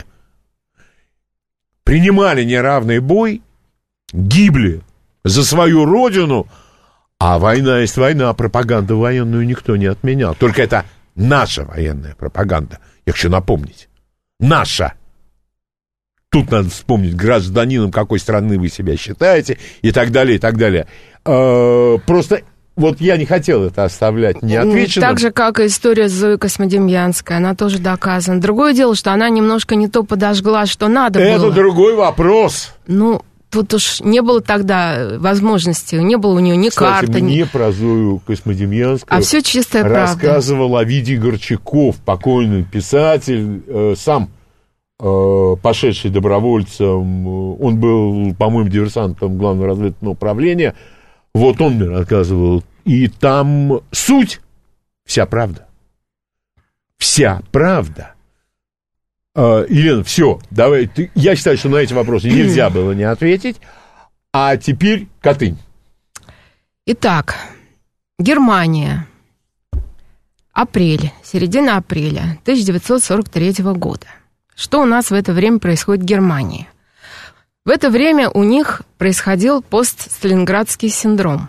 принимали неравный бой, гибли за свою родину, а война есть война, пропаганду военную никто не отменял. Только это наша военная пропаганда. Я хочу напомнить. Наша. Тут надо вспомнить, гражданином какой страны вы себя считаете, и так далее, и так далее. Просто вот я не хотел это оставлять неотвеченным. Так же, как и история с Зоей Космодемьянской, она тоже доказана. Другое дело, что она немножко не то подожгла, что надо было. Это другой вопрос. Ну, тут уж не было тогда возможности, не было у нее ни карты. Кстати, мне про Зою Космодемьянскую все чистая правда. Рассказывал Овидий Горчаков, покойный писатель, сам пошедший добровольцем. Он был, по-моему, диверсантом Главного разведывательного управления. Вот он мне рассказывал. И там суть, вся правда. Вся правда. Елена, все, давай. Я считаю, что на эти вопросы нельзя было не ответить. А теперь Катынь. Итак, Германия. Апрель, середина апреля 1943 года. Что у нас в это время происходит в Германии? В это время у них происходил постсталинградский синдром.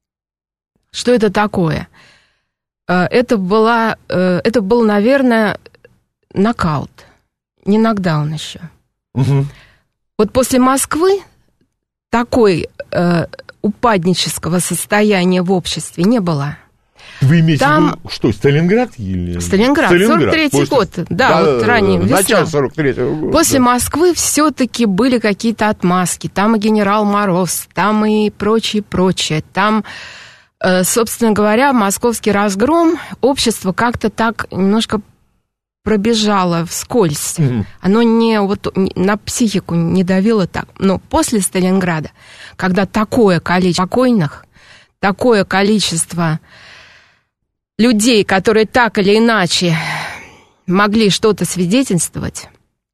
Что это такое? Это был, наверное, нокаут. Не нокдаун еще. Угу. Вот после Москвы такой упаднического состояния в обществе не было. Вы имеете в виду, что, Сталинград? Или... Сталинград, 43-й год. Да, вот ранее весна. Начало 43-го года. После Москвы все-таки были какие-то отмазки. Там и генерал Мороз, там и прочее. Там, собственно говоря, московский разгром, общество как-то так немножко пробежало вскользь. Mm-hmm. Оно на психику не давило так. Но после Сталинграда, когда такое количество покойных, такое количество людей, которые так или иначе могли что-то свидетельствовать,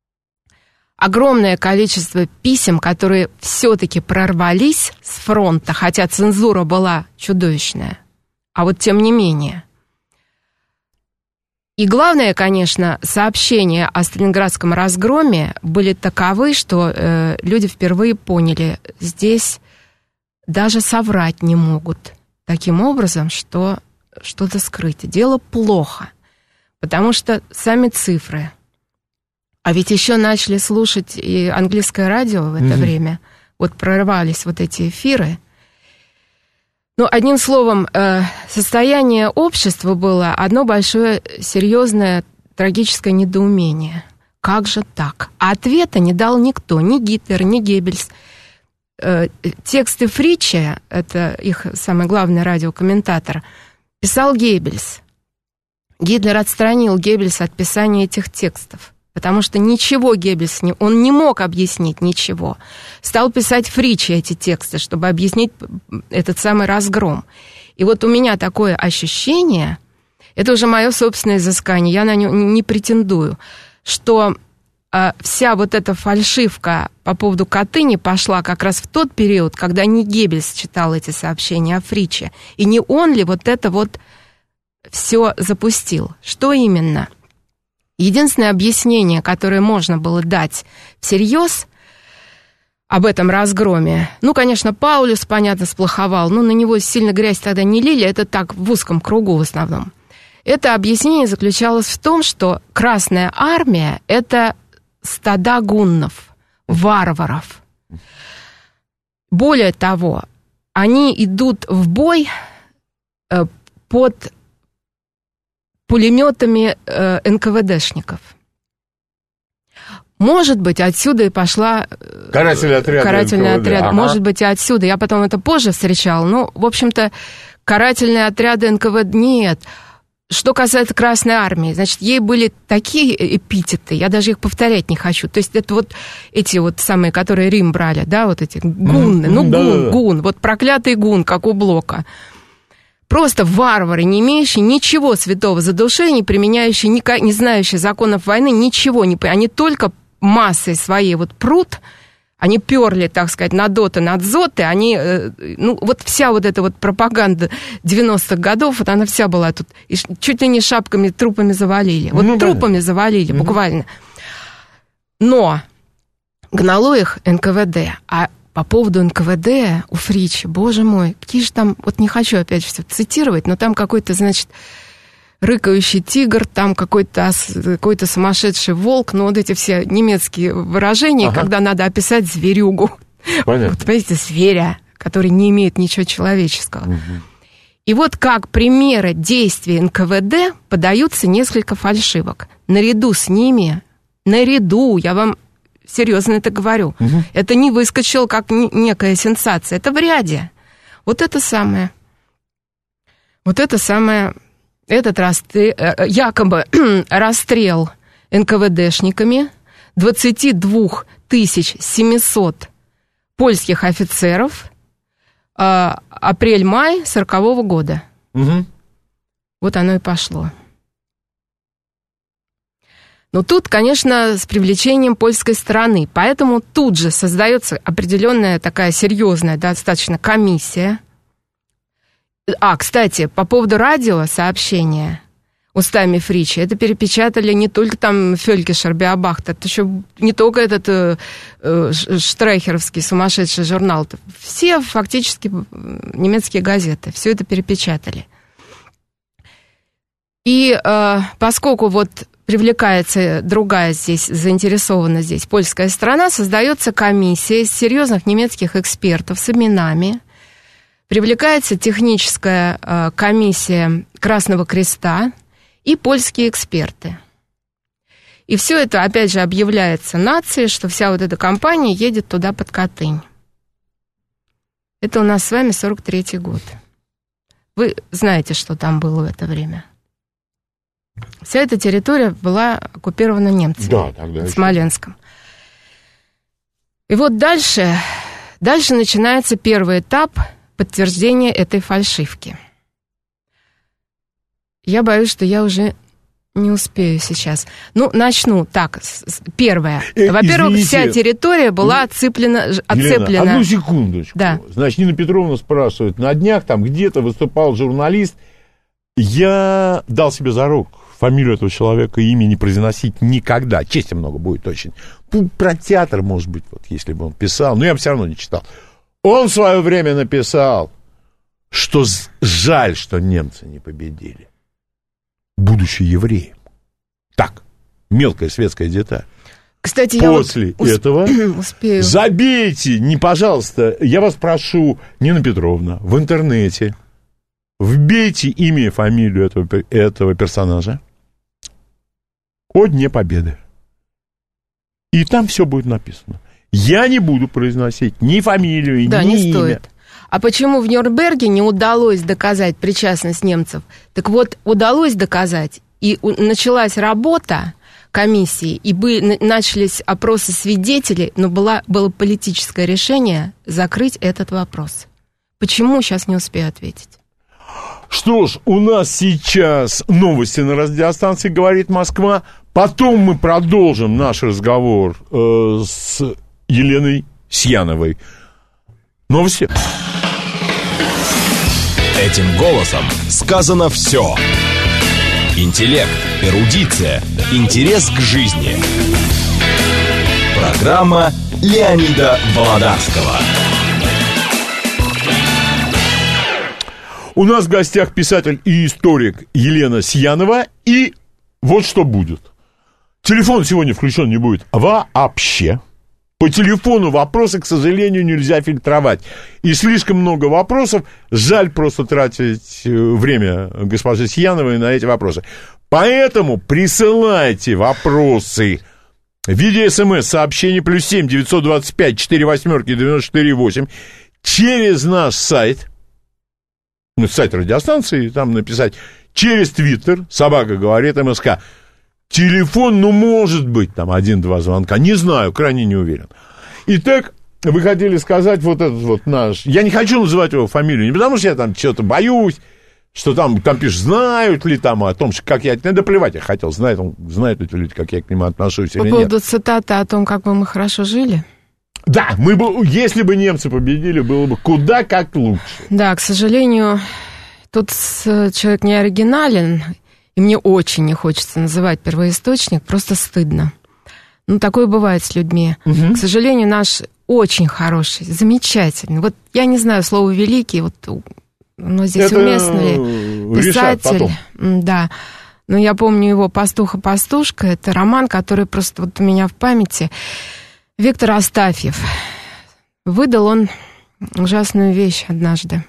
огромное количество писем, которые все-таки прорвались с фронта, хотя цензура была чудовищная, а вот тем не менее. И главное, конечно, сообщения о сталинградском разгроме были таковы, что люди впервые поняли, здесь даже соврать не могут таким образом, что что-то скрыть. Дело плохо, потому что сами цифры. А ведь еще начали слушать и английское радио в это время. Вот прорывались вот эти эфиры. Ну, одним словом, состояние общества было одно большое, серьезное, трагическое недоумение. Как же так? А ответа не дал никто, ни Гитлер, ни Геббельс. Тексты Фрича, это их самый главный радиокомментатор, писал Геббельс. Гитлер отстранил Геббельса от писания этих текстов, потому что ничего Геббельс он не мог объяснить ничего. Стал писать Фрича эти тексты, чтобы объяснить этот самый разгром. И вот у меня такое ощущение, это уже мое собственное изыскание, я на него не претендую, что вся вот эта фальшивка по поводу Катыни пошла как раз в тот период, когда не Геббельс читал эти сообщения о Фриче, и не он ли вот это вот все запустил. Что именно? Единственное объяснение, которое можно было дать всерьез об этом разгроме, ну, конечно, Паулюс, понятно, сплоховал, но на него сильно грязь тогда не лили, это так в узком кругу в основном. Это объяснение заключалось в том, что Красная Армия — это стада гуннов, варваров. Более того, они идут в бой под пулеметами НКВДшников. Может быть, отсюда и пошла карательный отряд. Ага. Может быть, и отсюда. Я потом это позже встречала. Ну, в общем-то, карательные отряды НКВД нет. Что касается Красной Армии, значит, ей были такие эпитеты, я даже их повторять не хочу. То есть это вот эти вот самые, которые Рим брали, да, вот эти гунны. Гун, вот проклятый гун, как у Блока. Просто варвары, не имеющие ничего святого за душой, не применяющие, не знающие законов войны, ничего не понимают. Они только массой своей вот прут, они перли, так сказать, на доты, на дзоты, они, ну, вот вся вот эта вот пропаганда 90-х годов, вот она вся была тут, и чуть ли не шапками, трупами завалили. Вот трупами завалили, буквально. Но гнало их НКВД, а по поводу НКВД у Фрича, боже мой, какие же там, вот не хочу опять все цитировать, но там какой-то, значит, рыкающий тигр, там какой-то сумасшедший волк, ну вот эти все немецкие выражения, когда надо описать зверюгу. Понятно. Вот, понимаете, зверя, который не имеет ничего человеческого. И вот как примеры действий НКВД подаются несколько фальшивок. Наряду с ними, я вам серьезно это говорю, это не выскочило как некая сенсация, это в ряде. Вот это самое, этот якобы расстрел НКВДшниками 22 700 польских офицеров, апрель-май 1940 года. Вот оно и пошло. Но тут, конечно, с привлечением польской стороны. Поэтому тут же создается определенная такая серьезная достаточно комиссия. Кстати, по поводу радиосообщения устами Фрича, это перепечатали не только там Фелькишер, Биобахт, это еще не только этот штрейхеровский сумасшедший журнал, все фактически немецкие газеты, все это перепечатали. И поскольку вот привлекается другая здесь, заинтересована здесь польская сторона, создается комиссия из серьезных немецких экспертов с именами, привлекается техническая комиссия Красного Креста и польские эксперты. И все это, опять же, объявляется нации, что вся вот эта компания едет туда под Катынь. Это у нас с вами 43-й год. Вы знаете, что там было в это время. Вся эта территория была оккупирована немцами. Да, тогда Смоленском. И вот дальше начинается первый этап подтверждения этой фальшивки. Я боюсь, что я уже не успею сейчас. Ну, начну так. Первое. Во-первых, извините, вся территория была оцеплена. Елена, одну секундочку. Да. Значит, Нина Петровна спрашивает. На днях там где-то выступал журналист. Я дал себе зарок фамилию этого человека, имя не произносить никогда. Чести много будет очень. Про театр, может быть, вот если бы он писал. Но я бы все равно не читал. Он в свое время написал, что жаль, что немцы не победили. Будучи евреем. Так, мелкая светская деталь. Кстати, после этого успею. Забейте, пожалуйста, я вас прошу, Нина Петровна, в интернете вбейте имя и фамилию этого персонажа о Дне Победы. И там все будет написано. Я не буду произносить ни фамилию, ни имя. Не стоит. А почему в Нюрнберге не удалось доказать причастность немцев? Так вот, удалось доказать, и началась работа комиссии, и начались опросы свидетелей, но было политическое решение закрыть этот вопрос. Почему, сейчас не успею ответить. Что ж, у нас сейчас новости на радиостанции «Говорит Москва». Потом мы продолжим наш разговор с Еленой Сьяновой. Новости. Этим голосом сказано все. Интеллект, эрудиция, интерес к жизни. Программа Леонида Володарского. У нас в гостях писатель и историк Елена Сьянова. И вот что будет. Телефон сегодня включен не будет вообще. По телефону вопросы, к сожалению, нельзя фильтровать. И слишком много вопросов. Жаль просто тратить время госпожи Сьяновой на эти вопросы. Поэтому присылайте вопросы в виде смс-сообщений +7 925 48 94 8 через наш сайт, сайт радиостанции, там написать, через Твиттер, собака говорит МСК. Телефон, может быть, там 1-2 звонка, не знаю, крайне не уверен. Итак, вы хотели сказать вот этот вот наш... Я не хочу называть его фамилию, не потому что я там что-то боюсь, что там пишут, знают ли там о том, как я... Да плевать я хотел, знают эти люди, как я к нему отношусь или нет. По поводу цитаты о том, как бы мы хорошо жили. Да, если бы немцы победили, было бы куда как лучше. Да, к сожалению, тут человек не оригинален, и мне очень не хочется называть первоисточник, просто стыдно. Такое бывает с людьми. Угу. К сожалению, наш очень хороший, замечательный. Вот я не знаю, слово «великий», но здесь это уместно ли? Писатель. Да. Но я помню его «Пастуха-пастушка». Это роман, который просто у меня в памяти. Виктор Астафьев. Выдал он ужасную вещь однажды.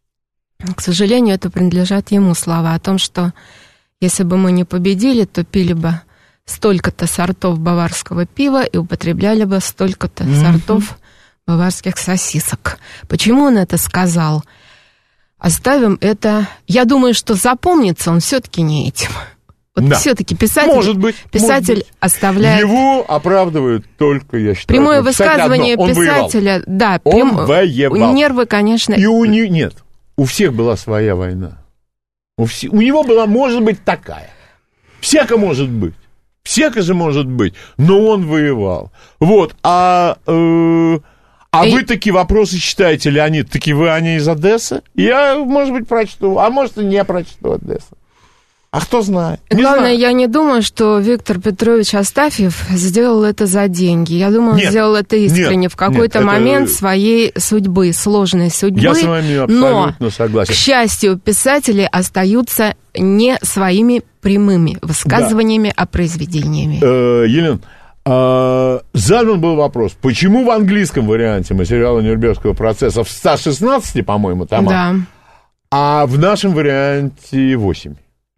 К сожалению, это принадлежат ему слова о том, что если бы мы не победили, то пили бы столько-то сортов баварского пива и употребляли бы столько-то сортов баварских сосисок. Почему он это сказал? Оставим это. Я думаю, что запомнится он все-таки не этим. Да. Все-таки писатель оставляет... Его оправдывают только, я считаю... Прямое высказывание писателя... Да, он воевал. Нервы, конечно... Нет, у всех была своя война. У него была, может быть, такая. Всяко может быть. Всяко же может быть. Но он воевал. Вот. Вы такие вопросы читаете, Леонид? Таки вы они из Одессы? Я, может быть, прочту. А может, и не прочту Одессу. А кто знает? Главное, я не думаю, что Виктор Петрович Астафьев сделал это за деньги. Я думаю, он сделал это искренне в какой-то момент своей судьбы, сложной судьбы. Я с вами абсолютно согласен. К счастью, писатели остаются не своими прямыми высказываниями, а произведениями. Елена, задан был вопрос, почему в английском варианте материала Нюрнбергского процесса в 116, по-моему, томах, да, а в нашем варианте 8?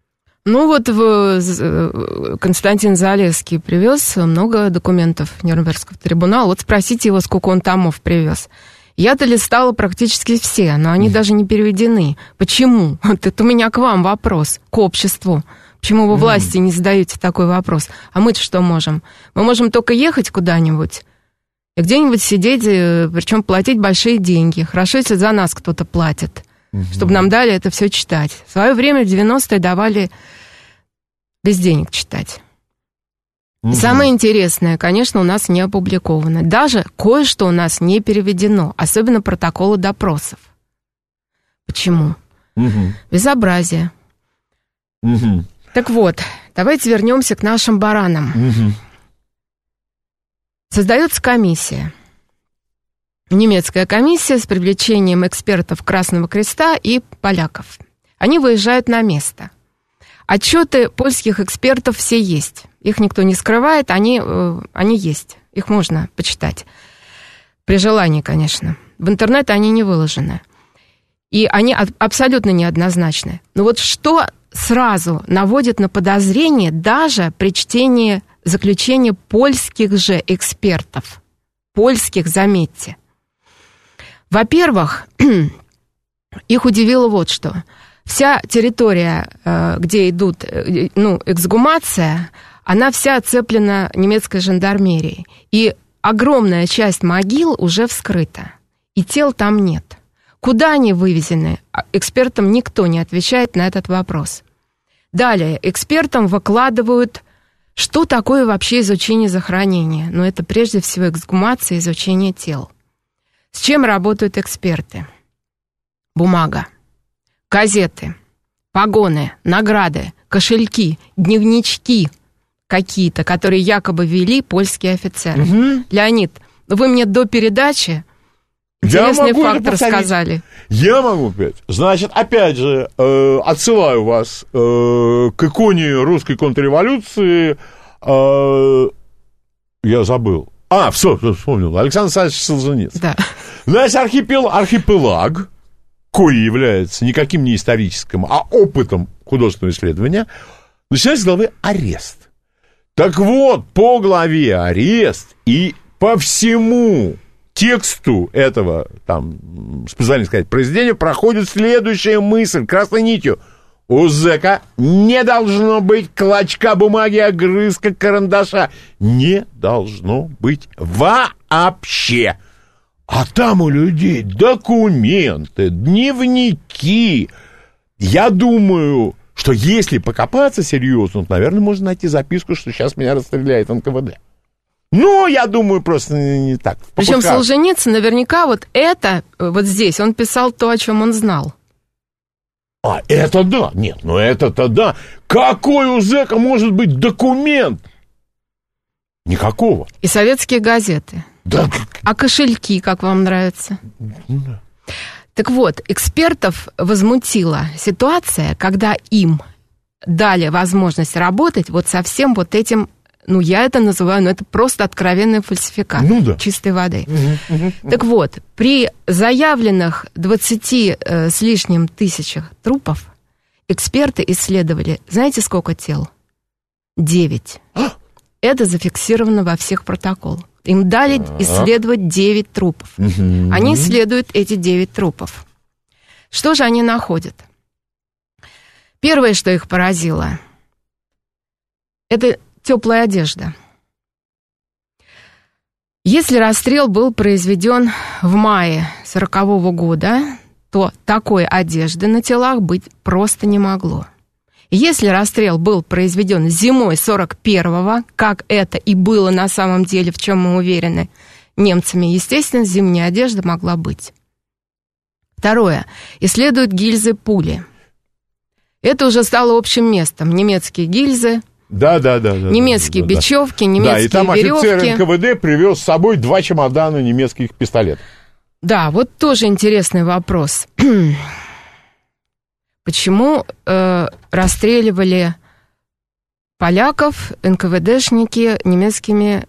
Константин Залесский привез много документов Нюрнбергского трибунала. Вот спросите его, сколько он томов привез. Я-то листала практически все, но они даже не переведены. Почему? Это у меня к вам вопрос, к обществу. Почему вы власти не задаете такой вопрос? А мы-то что можем? Мы можем только ехать куда-нибудь и где-нибудь сидеть, причем платить большие деньги. Хорошо, если за нас кто-то платит, чтобы нам дали это все читать. В свое время в 90-е давали без денег читать. Самое интересное, конечно, у нас не опубликовано. Даже кое-что у нас не переведено, особенно протоколы допросов. Почему? Безобразие. Так вот, давайте вернемся к нашим баранам. Создается комиссия. Немецкая комиссия с привлечением экспертов Красного Креста и поляков. Они выезжают на место. Отчеты польских экспертов все есть. Их никто не скрывает, они есть. Их можно почитать. При желании, конечно. В интернет они не выложены. И они абсолютно неоднозначны. Но вот что сразу наводит на подозрение даже при чтении заключения польских же экспертов. Польских, заметьте. Во-первых, их удивило вот что. Вся территория, где идут, эксгумация, она вся оцеплена немецкой жандармерией. И огромная часть могил уже вскрыта. И тел там нет. Куда они вывезены? Экспертам никто не отвечает на этот вопрос. Далее, экспертам выкладывают, Что такое вообще изучение захоронения? Ну, это прежде всего эксгумация, изучение тел. С чем работают эксперты? Бумага, газеты, погоны, награды, кошельки, дневнички какие-то, которые якобы вели польские офицеры. Угу. Леонид, вы мне до передачи интересный факт рассказали. Я могу опять. Значит, опять же, отсылаю вас к иконе русской контрреволюции. Я забыл. Вспомнил. Александр Александрович Солженицын. Да. Значит, архипелаг, кои является никаким не историческим, а опытом художественного исследования, начинается с главы «Арест». Так вот, по главе «Арест» и по всему тексту этого, там, специально сказать, произведения проходит следующая мысль красной нитью. У зэка не должно быть клочка бумаги, огрызка, карандаша. Не должно быть вообще. А там у людей документы, дневники. Я думаю, что если покопаться серьезно, то, наверное, можно найти записку, что сейчас меня расстреляет НКВД. Ну, я думаю, просто не так. Причем Солженицын наверняка вот здесь, он писал то, о чем он знал. Это да. Нет, это-то да. Какой у зэка может быть документ? Никакого. И советские газеты. Да. А кошельки, как вам нравится? Да. Так вот, экспертов возмутила ситуация, когда им дали возможность работать вот со всем вот этим, я это называю, это просто откровенный фальсификат чистой воды. Так вот, при заявленных 20 с лишним тысячах трупов эксперты исследовали, знаете, сколько тел? 9. Это зафиксировано во всех протоколах. Им дали исследовать 9 трупов. Они исследуют эти 9 трупов. Что же они находят? Первое, что их поразило, это теплая одежда. Если расстрел был произведен в мае 1940 года, то такой одежды на телах быть просто не могло. Если расстрел был произведен зимой 1941-го, как это и было на самом деле, в чем мы уверены, немцами, естественно, зимняя одежда могла быть. Второе. Исследуют гильзы пули. Это уже стало общим местом. Немецкие гильзы, немецкие бечевки, немецкие веревки. Да, и там офицер НКВД привез с собой 2 чемодана немецких пистолетов. Да, вот тоже интересный вопрос. Почему расстреливали поляков НКВДшники немецкими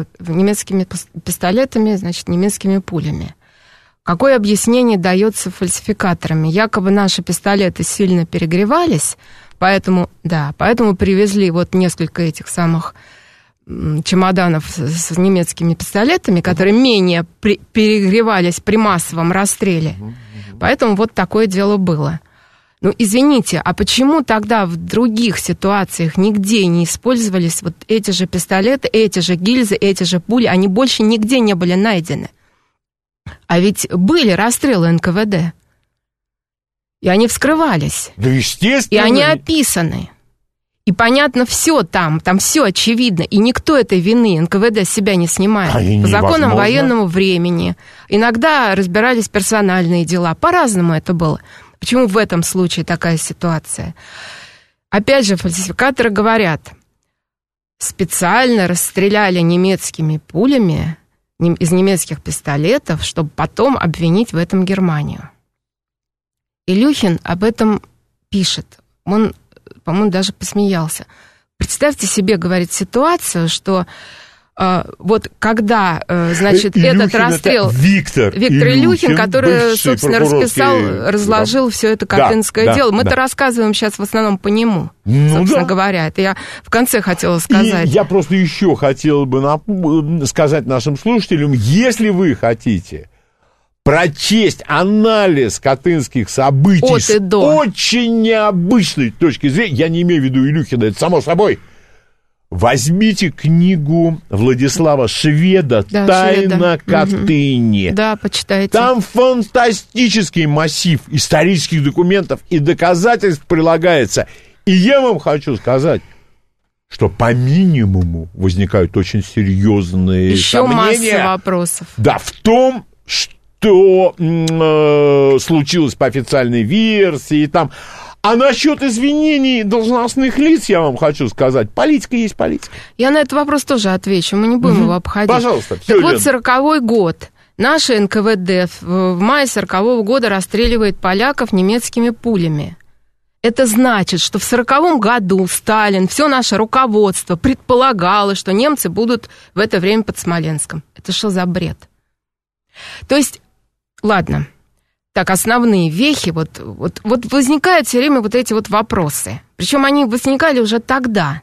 пистолетами, значит, немецкими пулями? Какое объяснение дается фальсификаторами? Якобы наши пистолеты сильно перегревались, поэтому привезли вот несколько этих самых чемоданов с немецкими пистолетами, которые менее перегревались при массовом расстреле. Поэтому вот такое дело было. Ну, извините, а почему тогда в других ситуациях нигде не использовались вот эти же пистолеты, эти же гильзы, эти же пули, они больше нигде не были найдены? А ведь были расстрелы НКВД, и они вскрывались. Да, естественно. И они описаны. И понятно все там все очевидно, и никто этой вины НКВД с себя не снимает. По законам военного времени. Иногда разбирались персональные дела, по-разному это было. Почему в этом случае такая ситуация? Опять же, фальсификаторы говорят, специально расстреляли немецкими пулями из немецких пистолетов, чтобы потом обвинить в этом Германию. Илюхин об этом пишет. Он, по-моему, даже посмеялся. Представьте себе, говорит, ситуацию, что вот когда, значит, Илюхин, этот расстрел... Виктор Илюхин, который, собственно, разложил все это катынское дело. Мы-то рассказываем сейчас в основном по нему, собственно говоря. Это я в конце хотела сказать. И я просто еще хотел бы сказать нашим слушателям, если вы хотите прочесть анализ катынских событий с очень необычной точки зрения, я не имею в виду Илюхина, это само собой, возьмите книгу Владислава Шведа «Тайна Катыни». Да, почитайте. Там фантастический массив исторических документов и доказательств прилагается. И я вам хочу сказать, что по минимуму возникают очень серьезные еще сомнения. масса вопросов. Да, в том, что случилось по официальной версии, там. А насчет извинений должностных лиц, я вам хочу сказать, политика есть политика. Я на этот вопрос тоже отвечу, мы не будем его обходить. Пожалуйста. Так вот, 40-й год. Наше НКВД в мае 40-го года расстреливает поляков немецкими пулями. Это значит, что в 40-м году Сталин, все наше руководство предполагало, что немцы будут в это время под Смоленском. Это что за бред? То есть, ладно... Так, основные вехи, вот возникают все время вот эти вот вопросы. Причем они возникали уже тогда.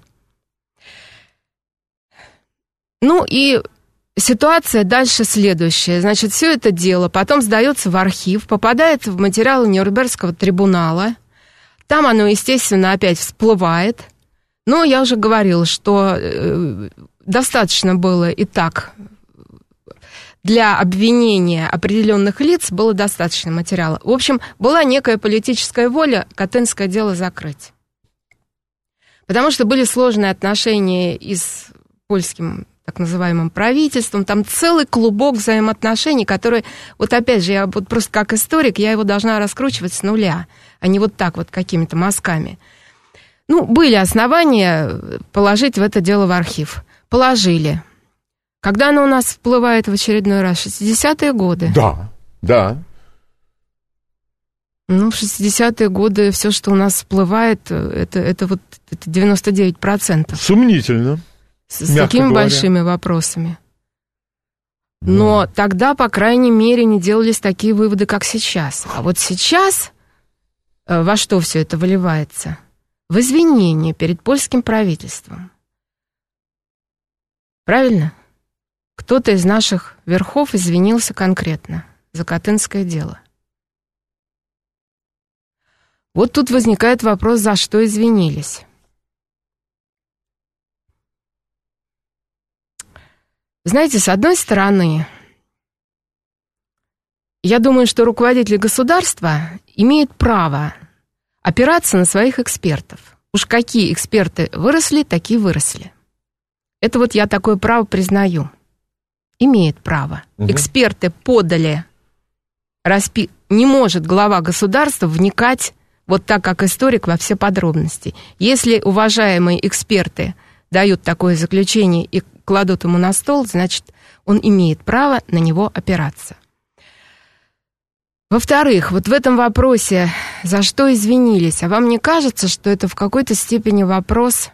Ну и ситуация дальше следующая. Значит, все это дело потом сдается в архив, попадает в материалы Нюрнбергского трибунала. Там оно, естественно, опять всплывает. Но я уже говорила, что достаточно было и так... Для обвинения определенных лиц было достаточно материала. В общем, была некая политическая воля Катынское дело закрыть. Потому что были сложные отношения и с польским так называемым правительством. Там целый клубок взаимоотношений, которые, вот опять же, я вот просто как историк, я его должна раскручивать с нуля, а не вот так вот какими-то мазками. Ну, были основания положить в это дело в архив. Положили. Когда оно у нас всплывает в очередной раз? 60-е годы? Да, да. Ну, в 60-е годы все, что у нас всплывает, это 99%. Сомнительно. С такими большими вопросами. Да. Но тогда, по крайней мере, не делались такие выводы, как сейчас. А вот сейчас во что все это выливается? В извинения перед польским правительством. Правильно? Кто-то из наших верхов извинился конкретно за Катынское дело. Вот тут возникает вопрос, за что извинились. Знаете, с одной стороны, я думаю, что руководитель государства имеет право опираться на своих экспертов. Уж какие эксперты выросли, такие выросли. Это вот я такое право признаю. Имеет право. Угу. Эксперты подали. Не может глава государства вникать вот так, как историк, во все подробности. Если уважаемые эксперты дают такое заключение и кладут ему на стол, значит, он имеет право на него опираться. Во-вторых, вот в этом вопросе, за что извинились, а вам не кажется, что это в какой-то степени вопрос...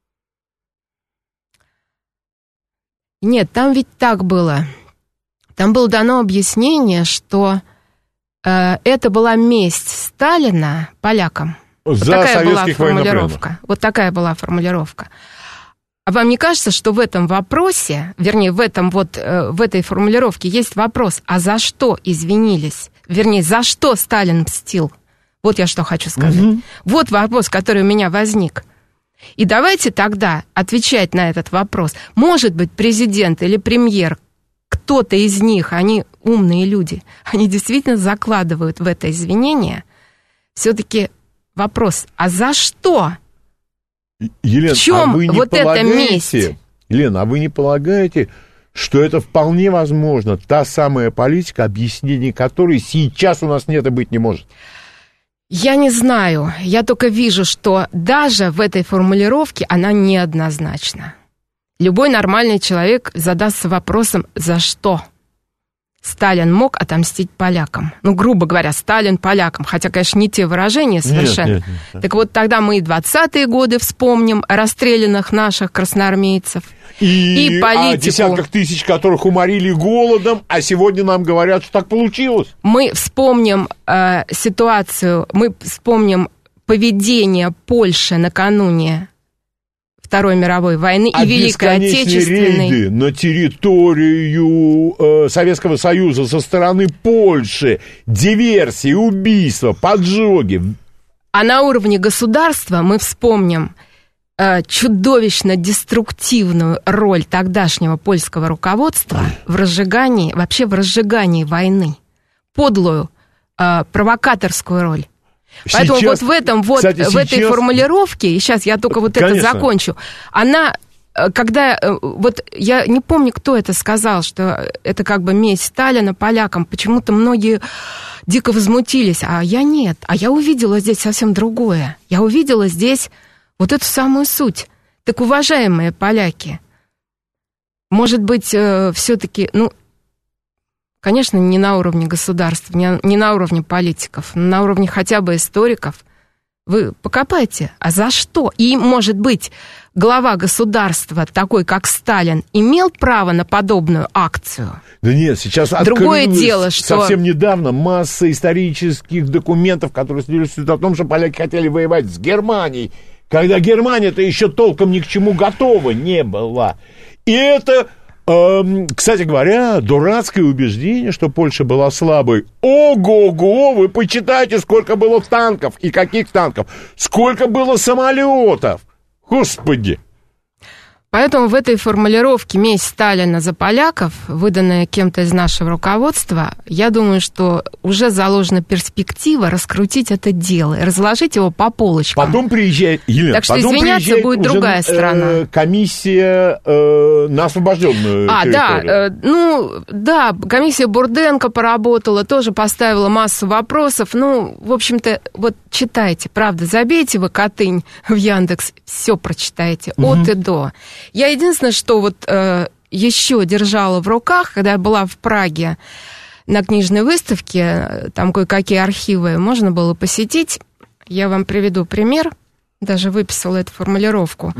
Нет, там ведь так было. Там было дано объяснение, что это была месть Сталина полякам. За вот такая была советских формулировка. Вот такая была формулировка. А вам не кажется, что в этом вопросе, вернее, в этой формулировке есть вопрос, а за что извинились? Вернее, за что Сталин мстил? Вот я что хочу сказать. Угу. Вот вопрос, который у меня возник. И давайте тогда отвечать на этот вопрос. Может быть, президент или премьер, кто-то из них, они умные люди, они действительно закладывают в это извинение. Все-таки вопрос, а за что? Елена, в чем вот эта месть? Елена, а вы не полагаете, что это вполне возможно, та самая политика, объяснений которой сейчас у нас нет и быть не может? Я не знаю, я только вижу, что даже в этой формулировке она неоднозначна. Любой нормальный человек задастся вопросом, за что Сталин мог отомстить полякам. Ну, грубо говоря, Сталин полякам, хотя, конечно, не те выражения совершенно. Нет. Так вот, тогда мы и 20-е годы вспомним о расстрелянных наших красноармейцев. И политику. О десятках тысяч, которых уморили голодом, а сегодня нам говорят, что так получилось. Мы вспомним ситуацию, мы вспомним поведение Польши накануне Второй мировой войны и Великой Отечественной. Рейды на территорию Советского Союза со стороны Польши, диверсии, убийства, поджоги. А на уровне государства мы вспомним чудовищно деструктивную роль тогдашнего польского руководства в разжигании войны. Подлую, провокаторскую роль. Поэтому сейчас, вот в этой формулировке, и сейчас я только вот это закончу, она, когда, вот я не помню, кто это сказал, что это как бы месть Сталина полякам, почему-то многие дико возмутились, а я нет, а я увидела здесь совсем другое, я увидела здесь вот эту самую суть. Так, уважаемые поляки, может быть, все-таки, конечно, не на уровне государства, не на уровне политиков, но на уровне хотя бы историков. Вы покопайте, а за что? И, может быть, глава государства, такой как Сталин, имел право на подобную акцию? Да нет, сейчас другое дело, что... совсем недавно масса исторических документов, которые свидетельствуют о том, что поляки хотели воевать с Германией, когда Германия-то еще толком ни к чему готова не была. И это... кстати говоря, дурацкое убеждение, что Польша была слабой. Ого-го, вы почитайте, сколько было танков и каких танков, сколько было самолетов. Господи. Поэтому в этой формулировке «месть Сталина за поляков», выданная кем-то из нашего руководства, я думаю, что уже заложена перспектива раскрутить это дело и разложить его по полочкам. Потом приезжает, Елена, так что извиняться будет другая страна. Комиссия на освобожденную территорию. Да, комиссия Бурденко поработала, тоже поставила массу вопросов. В общем-то, вот читайте, правда, забейте вы Катынь в Яндекс, все прочитайте, от и до. Я единственное, что еще держала в руках, когда я была в Праге на книжной выставке, там кое-какие архивы можно было посетить. Я вам приведу пример, даже выписала эту формулировку.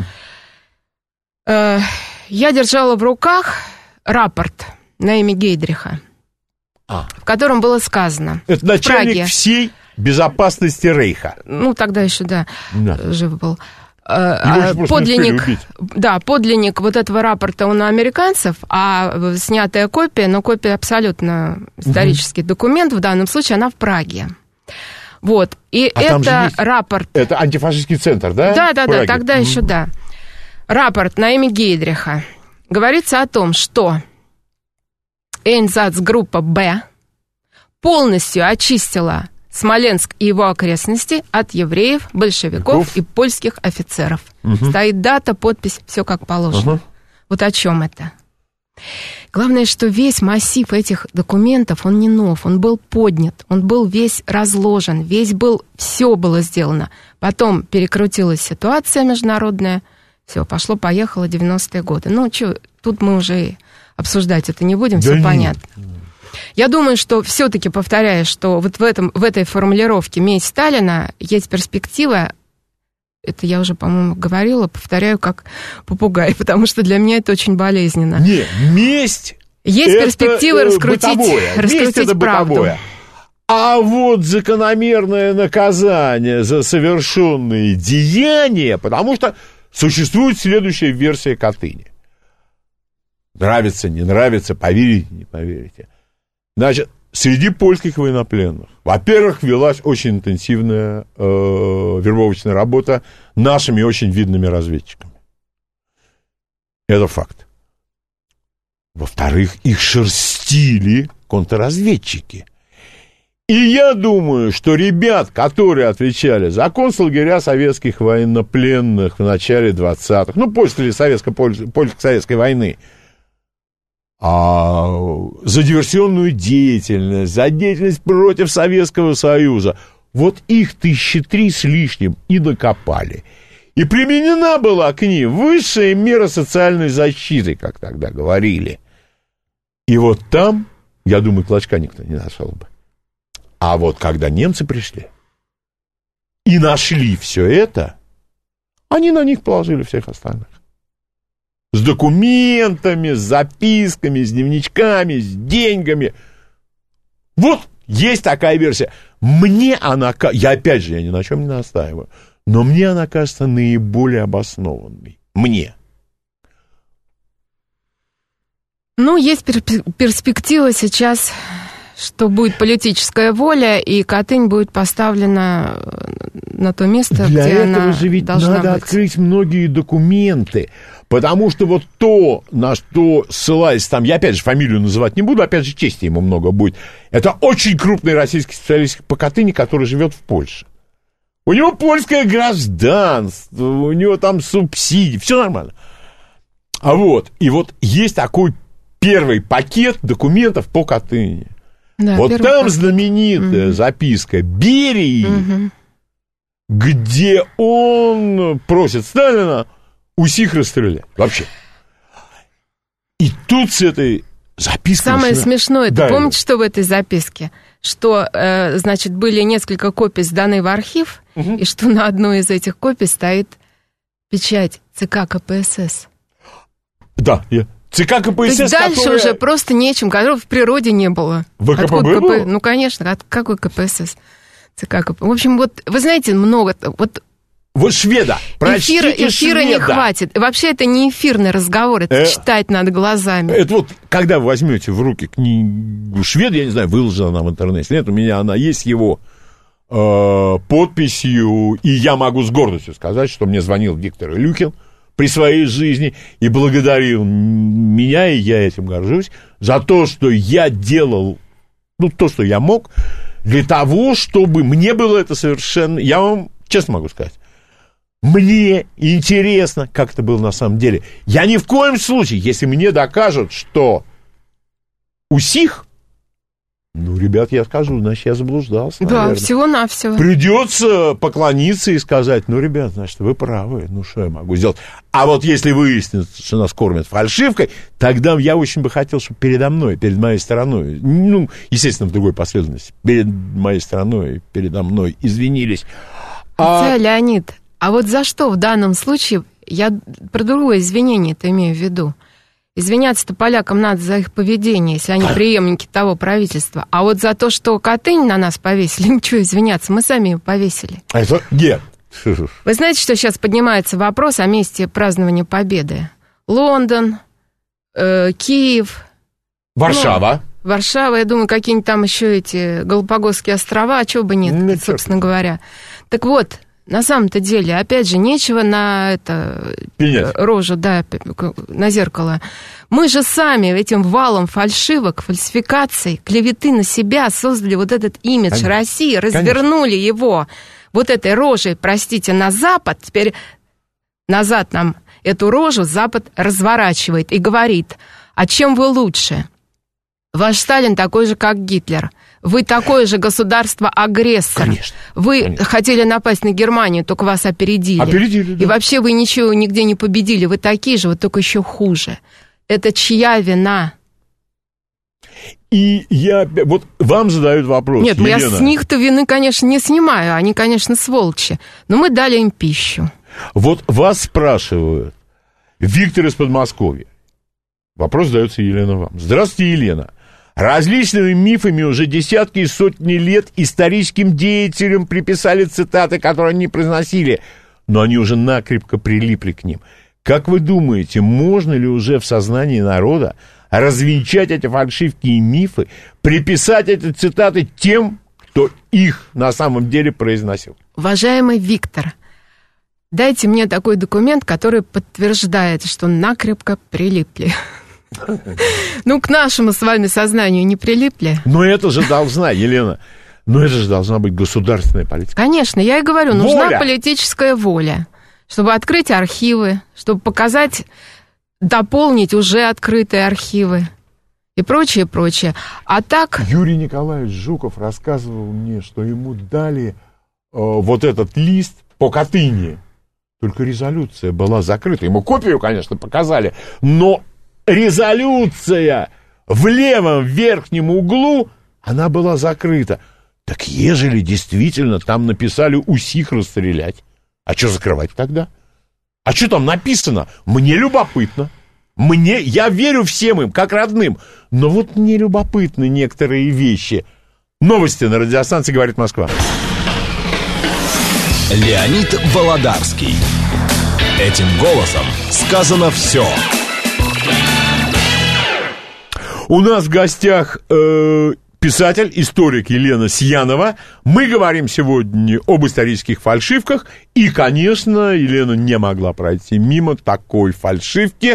Я держала в руках рапорт Наэми Гейдриха, в котором было сказано... Это начальник всей безопасности Рейха. Тогда еще, жив был... Подлинник вот этого рапорта он у американцев, а снятая копия, но копия абсолютно исторический документ, в данном случае она в Праге. Вот, и это рапорт... Это антифашистский центр, да? Да, тогда еще, Рапорт Наэми Гейдриха. Говорится о том, что Эйнсацгруппа Б полностью очистила Смоленск и его окрестности от евреев, большевиков и польских офицеров. Стоит дата, подпись, все как положено. Вот о чем это. Главное, что весь массив этих документов, он не нов, он был поднят, он был весь разложен, все было сделано. Потом перекрутилась ситуация международная, все, пошло-поехало, 90-е годы. Тут мы уже обсуждать это не будем, все понятно. Я думаю, что все-таки, повторяю, что вот в этой формулировке «месть Сталина» есть перспектива, это я уже, по-моему, говорила, повторяю как попугай, потому что для меня это очень болезненно. Нет, месть есть перспектива раскрутить правду. Бытовое. А вот закономерное наказание за совершенные деяния, потому что существует следующая версия Катыни. Нравится, не нравится, поверите, не поверите. Значит, среди польских военнопленных, во-первых, велась очень интенсивная вербовочная работа нашими очень видными разведчиками. Это факт. Во-вторых, их шерстили контрразведчики. И я думаю, что ребят, которые отвечали за концлагеря советских военнопленных в начале 20-х, после польско-советской войны, за диверсионную деятельность, за деятельность против Советского Союза. Вот их 1003 с лишним и накопали. И применена была к ним высшая мера социальной защиты, как тогда говорили. И вот там, я думаю, клочка никто не нашел бы. А вот когда немцы пришли и нашли все это, они на них положили всех остальных. С документами, с записками, с дневничками, с деньгами. Вот есть такая версия. Мне она... я ни на чем не настаиваю. Но мне она кажется наиболее обоснованной. Мне. Есть перспектива сейчас, что будет политическая воля, и Катынь будет поставлена на то место, для где она должна быть. Для этого же ведь надо открыть многие документы. Потому что вот то, на что ссылаясь там, я опять же фамилию называть не буду, опять же чести ему много будет, это очень крупный российский специалист по Катыни, который живет в Польше. У него польское гражданство, у него там субсидии, все нормально. И вот есть такой первый пакет документов по Катыни. Да, вот там пакет. Знаменитая записка Берии, где он просит Сталина усих расстрелять. Вообще. И тут с этой запиской... Самое смешное, да, ты помнишь, что в этой записке? Что, значит, были несколько копий сданы в архив, и что на одной из этих копий стоит печать ЦК КПСС. Да, ЦК КПСС, то есть дальше которая... уже просто нечем, которого в природе не было. ВКПБ было? Ну, конечно, какой КПСС? ЦК КПСС. В общем, вот, вы знаете, много... Вот шведа, прочтите эфира шведа. Не хватит. Вообще это не эфирный разговор, это читать надо глазами. Это вот, когда вы возьмете в руки книгу шведа, я не знаю, выложена она в интернете, нет, у меня она есть его подписью, и я могу с гордостью сказать, что мне звонил Виктор Илюхин при своей жизни и благодарил меня, и я этим горжусь, за то, что я делал, то, что я мог, для того, чтобы мне было это совершенно... Я вам честно могу сказать, мне интересно, как это было на самом деле. Я ни в коем случае, если мне докажут, что усих, ребят, я скажу, значит, я заблуждался, наверное. Да, всего-навсего. Придется поклониться и сказать, ребят, значит, вы правы, что я могу сделать? А вот если выяснится, что нас кормят фальшивкой, тогда я очень бы хотел, чтобы передо мной, перед моей стороной, естественно, в другой последовательности, перед моей стороной, передо мной извинились. Леонид, а вот за что в данном случае, я про другое извинение-то имею в виду. Извиняться-то полякам надо за их поведение, если они преемники того правительства. А вот за то, что Катынь на нас повесили, ничего извиняться, мы сами ее повесили. А это нет. Вы знаете, что сейчас поднимается вопрос о месте празднования Победы? Лондон, Киев. Варшава. Варшава, я думаю, какие-нибудь там еще эти Галапагосские острова, а чего бы нет, собственно говоря. Так вот, на самом-то деле, опять же, нечего на рожу, на зеркало. Мы же сами этим валом фальшивок, фальсификаций, клеветы на себя создали вот этот имидж России, развернули его вот этой рожей, простите, на Запад. Теперь назад нам эту рожу Запад разворачивает и говорит, а чем вы лучше? Ваш Сталин такой же, как Гитлер. Вы такое же государство-агрессор. Конечно. Вы хотели напасть на Германию, только вас опередили. Опередили, да. И вообще вы ничего нигде не победили. Вы такие же, вот только еще хуже. Это чья вина? И вот вам задают вопрос, Нет, Елена. я с них-то вины, конечно, не снимаю. Они, конечно, сволочи. Но мы дали им пищу. Вот вас спрашивают. Виктор из Подмосковья. Вопрос задается Елена вам. Здравствуйте, Елена. Различными мифами уже десятки и сотни лет историческим деятелям приписали цитаты, которые они произносили, но они уже накрепко прилипли к ним. Как вы думаете, можно ли уже в сознании народа развенчать эти фальшивки и мифы, приписать эти цитаты тем, кто их на самом деле произносил? Уважаемый Виктор, дайте мне такой документ, который подтверждает, что накрепко прилипли. К нашему с вами сознанию не прилипли. Но это же должна, Елена, это же должна быть государственная политика. Конечно, я и говорю, нужна политическая воля, чтобы открыть архивы, чтобы показать, дополнить уже открытые архивы и прочее, прочее. А так... Юрий Николаевич Жуков рассказывал мне, что ему дали вот этот лист по Катыни, только резолюция была закрыта. Ему копию, конечно, показали, но... резолюция в левом верхнем углу, она была закрыта. Так ежели действительно там написали усих расстрелять, а что закрывать тогда? А что там написано? Мне любопытно. Я верю всем им, как родным. Но вот мне любопытны некоторые вещи. Новости на радиостанции «Говорит Москва». Леонид Володарский. Этим голосом сказано все. У нас в гостях писатель, историк Елена Сьянова. Мы говорим сегодня об исторических фальшивках. И, конечно, Елена не могла пройти мимо такой фальшивки,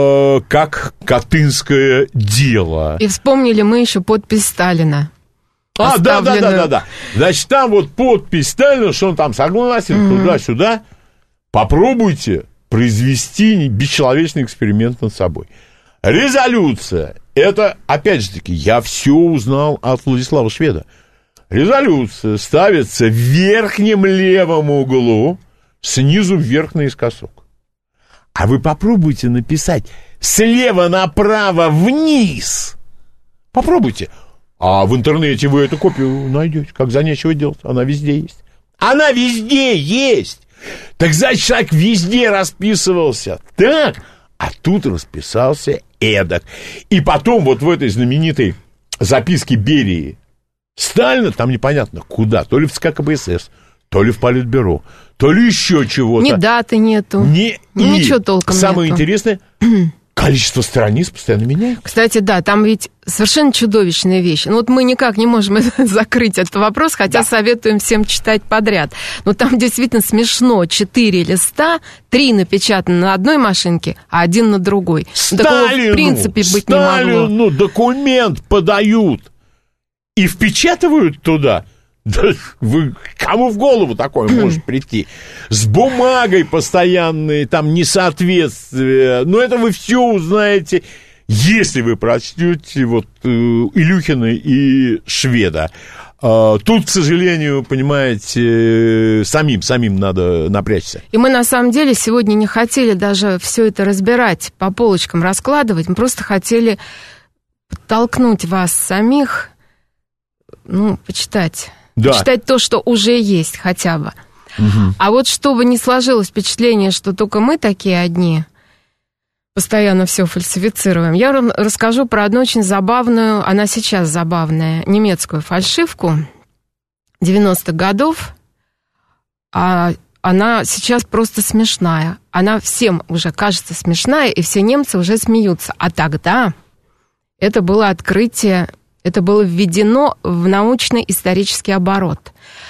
как Катынское дело. И вспомнили мы еще подпись Сталина. Да. Значит, там вот подпись Сталина, что он там согласен, туда-сюда. Попробуйте произвести бесчеловечный эксперимент над собой. Резолюция. Это, опять же таки, я все узнал от Владислава Шведа. Резолюция ставится в верхнем левом углу, снизу вверх наискосок. А вы попробуйте написать слева направо вниз. Попробуйте. А в интернете вы эту копию найдете, как за нечего делать. Она везде есть. Она везде есть. Так значит, человек везде расписывался так, а тут расписался эдак. И потом вот в этой знаменитой записке Берии Сталина, там непонятно куда, то ли в ЦК КПСС, то ли в Политбюро, то ли еще чего-то. Ни даты нету, ничего толком самое интересное, количество страниц постоянно меняется. Кстати, да, там ведь совершенно чудовищная вещь. Ну вот мы никак не можем закрыть этот вопрос, хотя советуем всем читать подряд. Но там действительно смешно. 4 листа, 3 напечатаны на одной машинке, а 1 на другой. Такого в принципе быть не могло. Сталину документ подают и впечатывают туда. Да кому в голову такое может прийти? С бумагой постоянные, там несоответствия. Но это вы все узнаете, если вы прочтете вот Илюхина и Шведа. Тут, к сожалению, понимаете, самим надо напрячься. И мы, на самом деле, сегодня не хотели даже все это разбирать, по полочкам раскладывать. Мы просто хотели подтолкнуть вас самих, почитать. Да. Читать то, что уже есть хотя бы. А вот чтобы не сложилось впечатление, что только мы такие одни, постоянно все фальсифицируем, я вам расскажу про одну очень забавную, она сейчас забавная, немецкую фальшивку 90-х годов. Она сейчас просто смешная. Она всем уже кажется смешная, и все немцы уже смеются. А тогда это было открытие. Это было введено в научно-исторический оборот.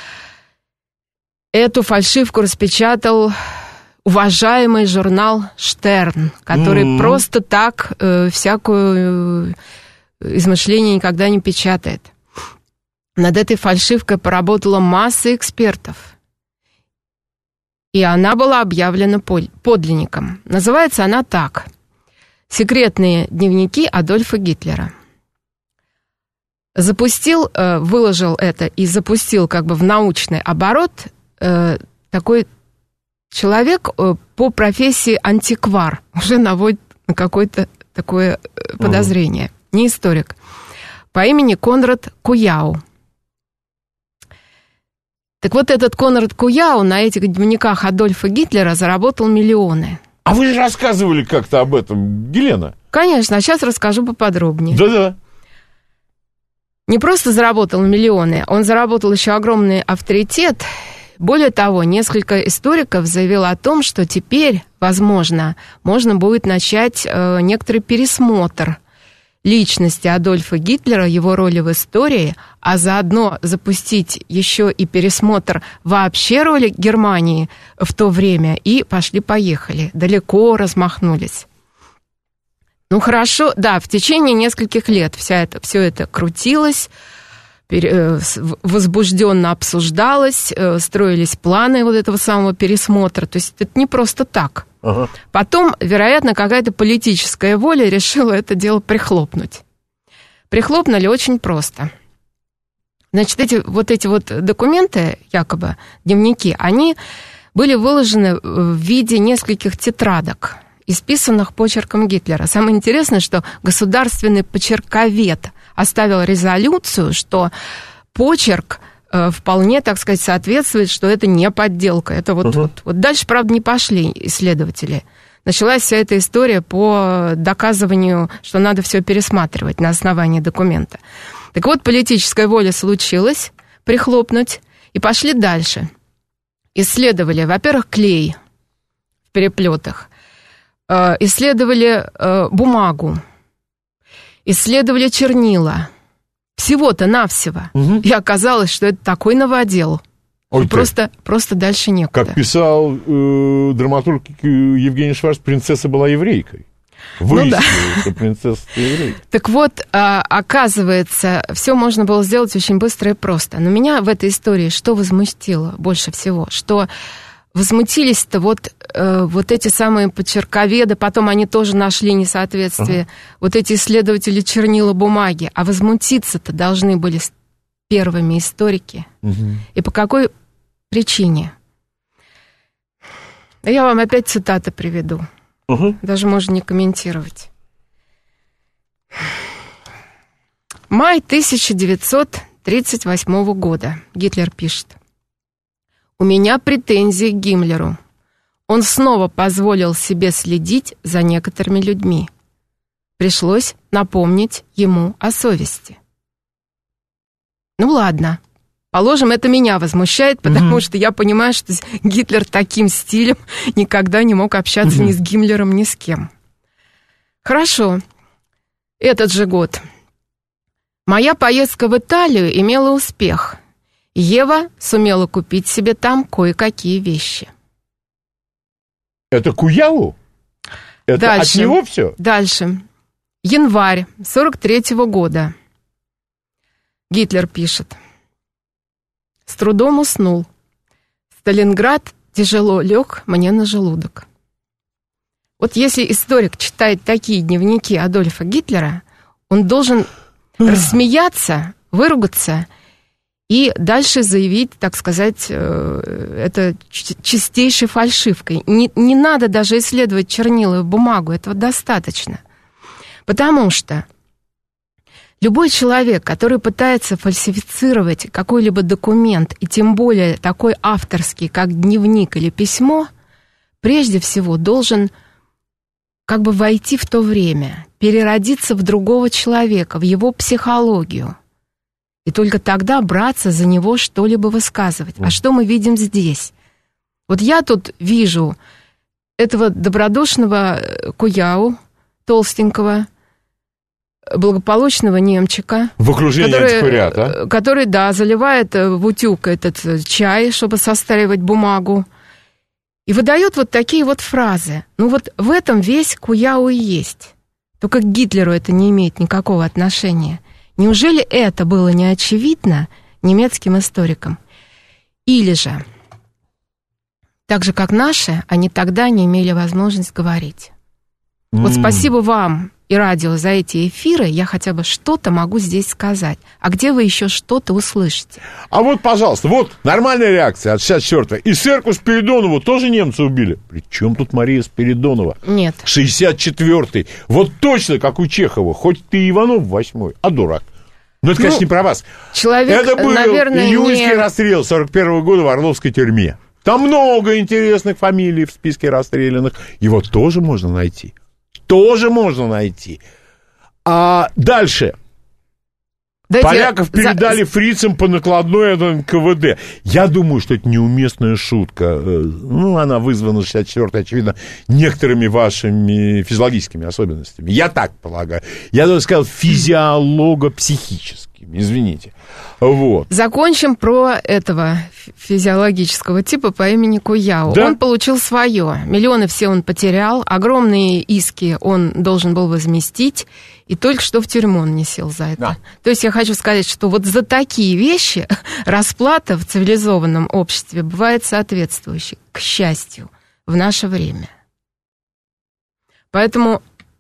Эту фальшивку распечатал уважаемый журнал «Штерн», который просто так всякое измышление никогда не печатает. Над этой фальшивкой поработала масса экспертов. И она была объявлена подлинником. Называется она так: «Секретные дневники Адольфа Гитлера». Выложил это и запустил как бы в научный оборот такой человек по профессии антиквар. Уже наводит на какое-то такое подозрение. Не историк. По имени Конрад Куяу. Так вот, этот Конрад Куяу на этих дневниках Адольфа Гитлера заработал миллионы. А вы же рассказывали как-то об этом, Елена. Конечно, а сейчас расскажу поподробнее. Да-да. Не просто заработал миллионы, он заработал еще огромный авторитет. Более того, несколько историков заявило о том, что теперь, возможно, можно будет начать некоторый пересмотр личности Адольфа Гитлера, его роли в истории, а заодно запустить еще и пересмотр вообще роли Германии в то время. И пошли-поехали, далеко размахнулись. Хорошо, да, в течение нескольких лет все это крутилось, возбужденно обсуждалось, строились планы вот этого самого пересмотра. То есть это не просто так. Ага. Потом, вероятно, какая-то политическая воля решила это дело прихлопнуть. Прихлопнули очень просто. Значит, эти документы, якобы дневники, они были выложены в виде нескольких тетрадок, исписанных почерком Гитлера. Самое интересное, что государственный почерковед оставил резолюцию, что почерк вполне, так сказать, соответствует, что это не подделка. Это вот дальше, правда, не пошли исследователи. Началась вся эта история по доказыванию, что надо все пересматривать на основании документа. Так вот, политическая воля случилась прихлопнуть, и пошли дальше. Исследовали, во-первых, клей в переплетах, исследовали бумагу, исследовали чернила. Всего-то навсего. И оказалось, что это такой новодел. Просто дальше некуда. Как писал драматург Евгений Шварц, принцесса была еврейкой. Выяснилось, что принцесса еврейка. Так вот, оказывается, все можно было сделать очень быстро и просто. Но меня в этой истории что возмутило больше всего? Что возмутились-то вот эти самые почерковеды, потом они тоже нашли несоответствие, вот эти исследователи чернила бумаги. А возмутиться-то должны были первыми историки. И по какой причине? Я вам опять цитаты приведу. Даже можно не комментировать. Май 1938 года. Гитлер пишет. У меня претензии к Гиммлеру. Он снова позволил себе следить за некоторыми людьми. Пришлось напомнить ему о совести. Ну ладно. Положим, это меня возмущает, потому что я понимаю, что Гитлер таким стилем никогда не мог общаться ни с Гиммлером, ни с кем. Хорошо. Этот же год. Моя поездка в Италию имела успех. Ева сумела купить себе там кое-какие вещи. Это Куяу? Это дальше, от него все? Дальше. Январь 43-го года. Гитлер пишет. С трудом уснул. Сталинград тяжело лег мне на желудок. Вот если историк читает такие дневники Адольфа Гитлера, он должен рассмеяться, выругаться и дальше заявить, так сказать, это чистейшей фальшивкой. Не надо даже исследовать чернила и бумагу, этого достаточно. Потому что любой человек, который пытается фальсифицировать какой-либо документ, и тем более такой авторский, как дневник или письмо, прежде всего должен как бы войти в то время, переродиться в другого человека, в его психологию. И только тогда браться за него что-либо высказывать. А что мы видим здесь? Вот я тут вижу этого добродушного Куяу, толстенького, благополучного немчика. В окружении антиквариата. Который, да, заливает в утюг этот чай, чтобы состаривать бумагу. И выдает вот такие вот фразы. Ну вот в этом весь Куяу и есть. Только к Гитлеру это не имеет никакого отношения. Неужели это было не очевидно немецким историкам? Или же, так же как наши, они тогда не имели возможность говорить. Вот спасибо вам и радио за эти эфиры, я хотя бы что-то могу здесь сказать. А где вы еще что-то услышите? А вот, пожалуйста, вот нормальная реакция от 64-го. И Серку Спиридонову тоже немцы убили. При чем тут Мария Спиридонова? Нет. 64-й. Вот точно, как у Чехова. Хоть ты Иванов 8-й, а дурак. Но это, конечно, не про вас. Человек, это был наверное, июньский расстрел 41-го года в Орловской тюрьме. Там много интересных фамилий в списке расстрелянных. Его тоже можно найти. Тоже можно найти. А дальше. Поляков передали фрицам по накладной от НКВД. Я думаю, что это неуместная шутка. Ну, она вызвана 64-й, очевидно, некоторыми вашими физиологическими особенностями. Я так полагаю. Я даже сказал физиолого-психическими. Извините. Вот. Закончим про этого физиологического типа по имени Куяу. Да? Он получил свое. Миллионы все он потерял. Огромные иски он должен был возместить. И только что в тюрьму он не сел за это. Да. То есть я хочу сказать, что вот за такие вещи расплата в цивилизованном обществе бывает соответствующей, к счастью, в наше время. Поэтому,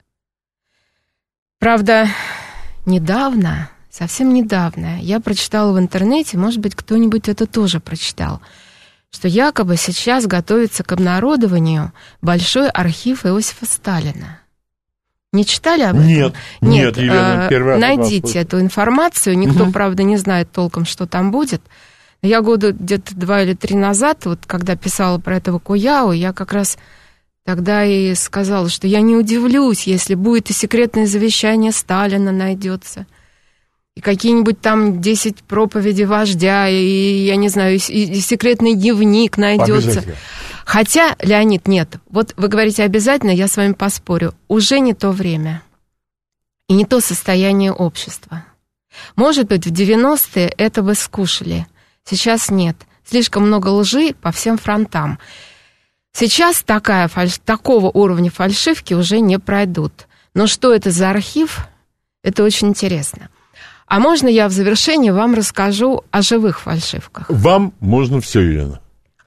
правда, недавно, совсем недавно, я прочитала в интернете, может быть, кто-нибудь это тоже прочитал, что якобы сейчас готовится к обнародованию большой архив Иосифа Сталина. Не читали об этом? Нет, Елена, первый раз. Найдите эту информацию. Никто, правда, не знает толком, что там будет. Я года где-то 2 или 3 назад, вот когда писала про этого Куяу, я как раз тогда и сказала, что я не удивлюсь, если будет и секретное завещание Сталина найдется, и какие-нибудь там 10 проповедей вождя, и, я не знаю, и секретный дневник найдется. Хотя, Леонид, нет. Вот вы говорите обязательно, я с вами поспорю. Уже не то время. И не то состояние общества. Может быть, в 90-е это бы скушали. Сейчас нет. Слишком много лжи по всем фронтам. Сейчас такого уровня фальшивки уже не пройдут. Но что это за архив, это очень интересно. А можно я в завершении вам расскажу о живых фальшивках? Вам можно все, Елена.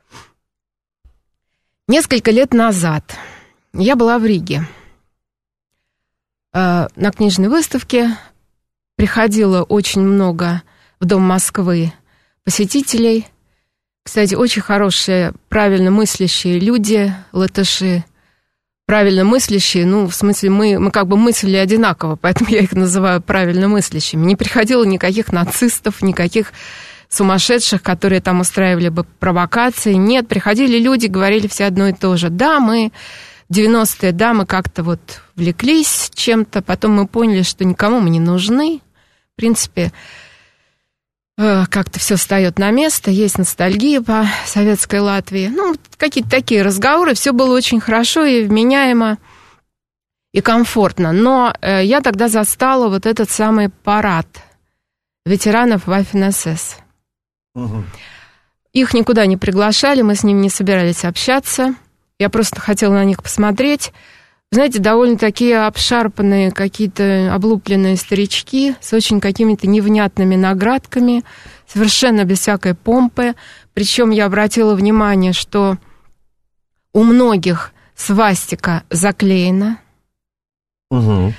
Несколько лет назад я была в Риге на книжной выставке. Приходило очень много в Дом Москвы посетителей. Кстати, очень хорошие, правильно мыслящие люди, латыши. Правильно мыслящие, в смысле, мы как бы мыслили одинаково, поэтому я их называю правильно мыслящими. Не приходило никаких нацистов, никаких сумасшедших, которые там устраивали бы провокации. Нет, приходили люди, говорили все одно и то же. Да, мы 90-е, да, мы как-то вот влеклись чем-то, потом мы поняли, что никому мы не нужны. В принципе, как-то все встает на место, есть ностальгия по советской Латвии. Какие-то такие разговоры, все было очень хорошо и вменяемо, и комфортно. Но я тогда застала вот этот самый парад ветеранов Waffen-СС. Угу. Их никуда не приглашали, мы с ними не собирались общаться. Я просто хотела на них посмотреть. Знаете, довольно такие обшарпанные, какие-то облупленные старички с очень какими-то невнятными наградками, совершенно без всякой помпы. Причем я обратила внимание, что у многих свастика заклеена. Угу.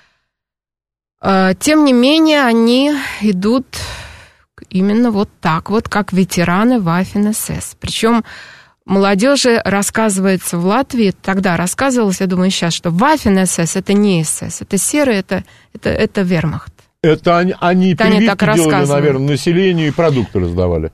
Тем не менее, они идут именно вот так вот, как ветераны Waffen-СС. Причем молодежи рассказывается в Латвии, тогда рассказывалось, я думаю, сейчас, что Waffen-СС это не СС, это серый, это вермахт. Это они прививки делали, наверное, населению и продукты раздавали.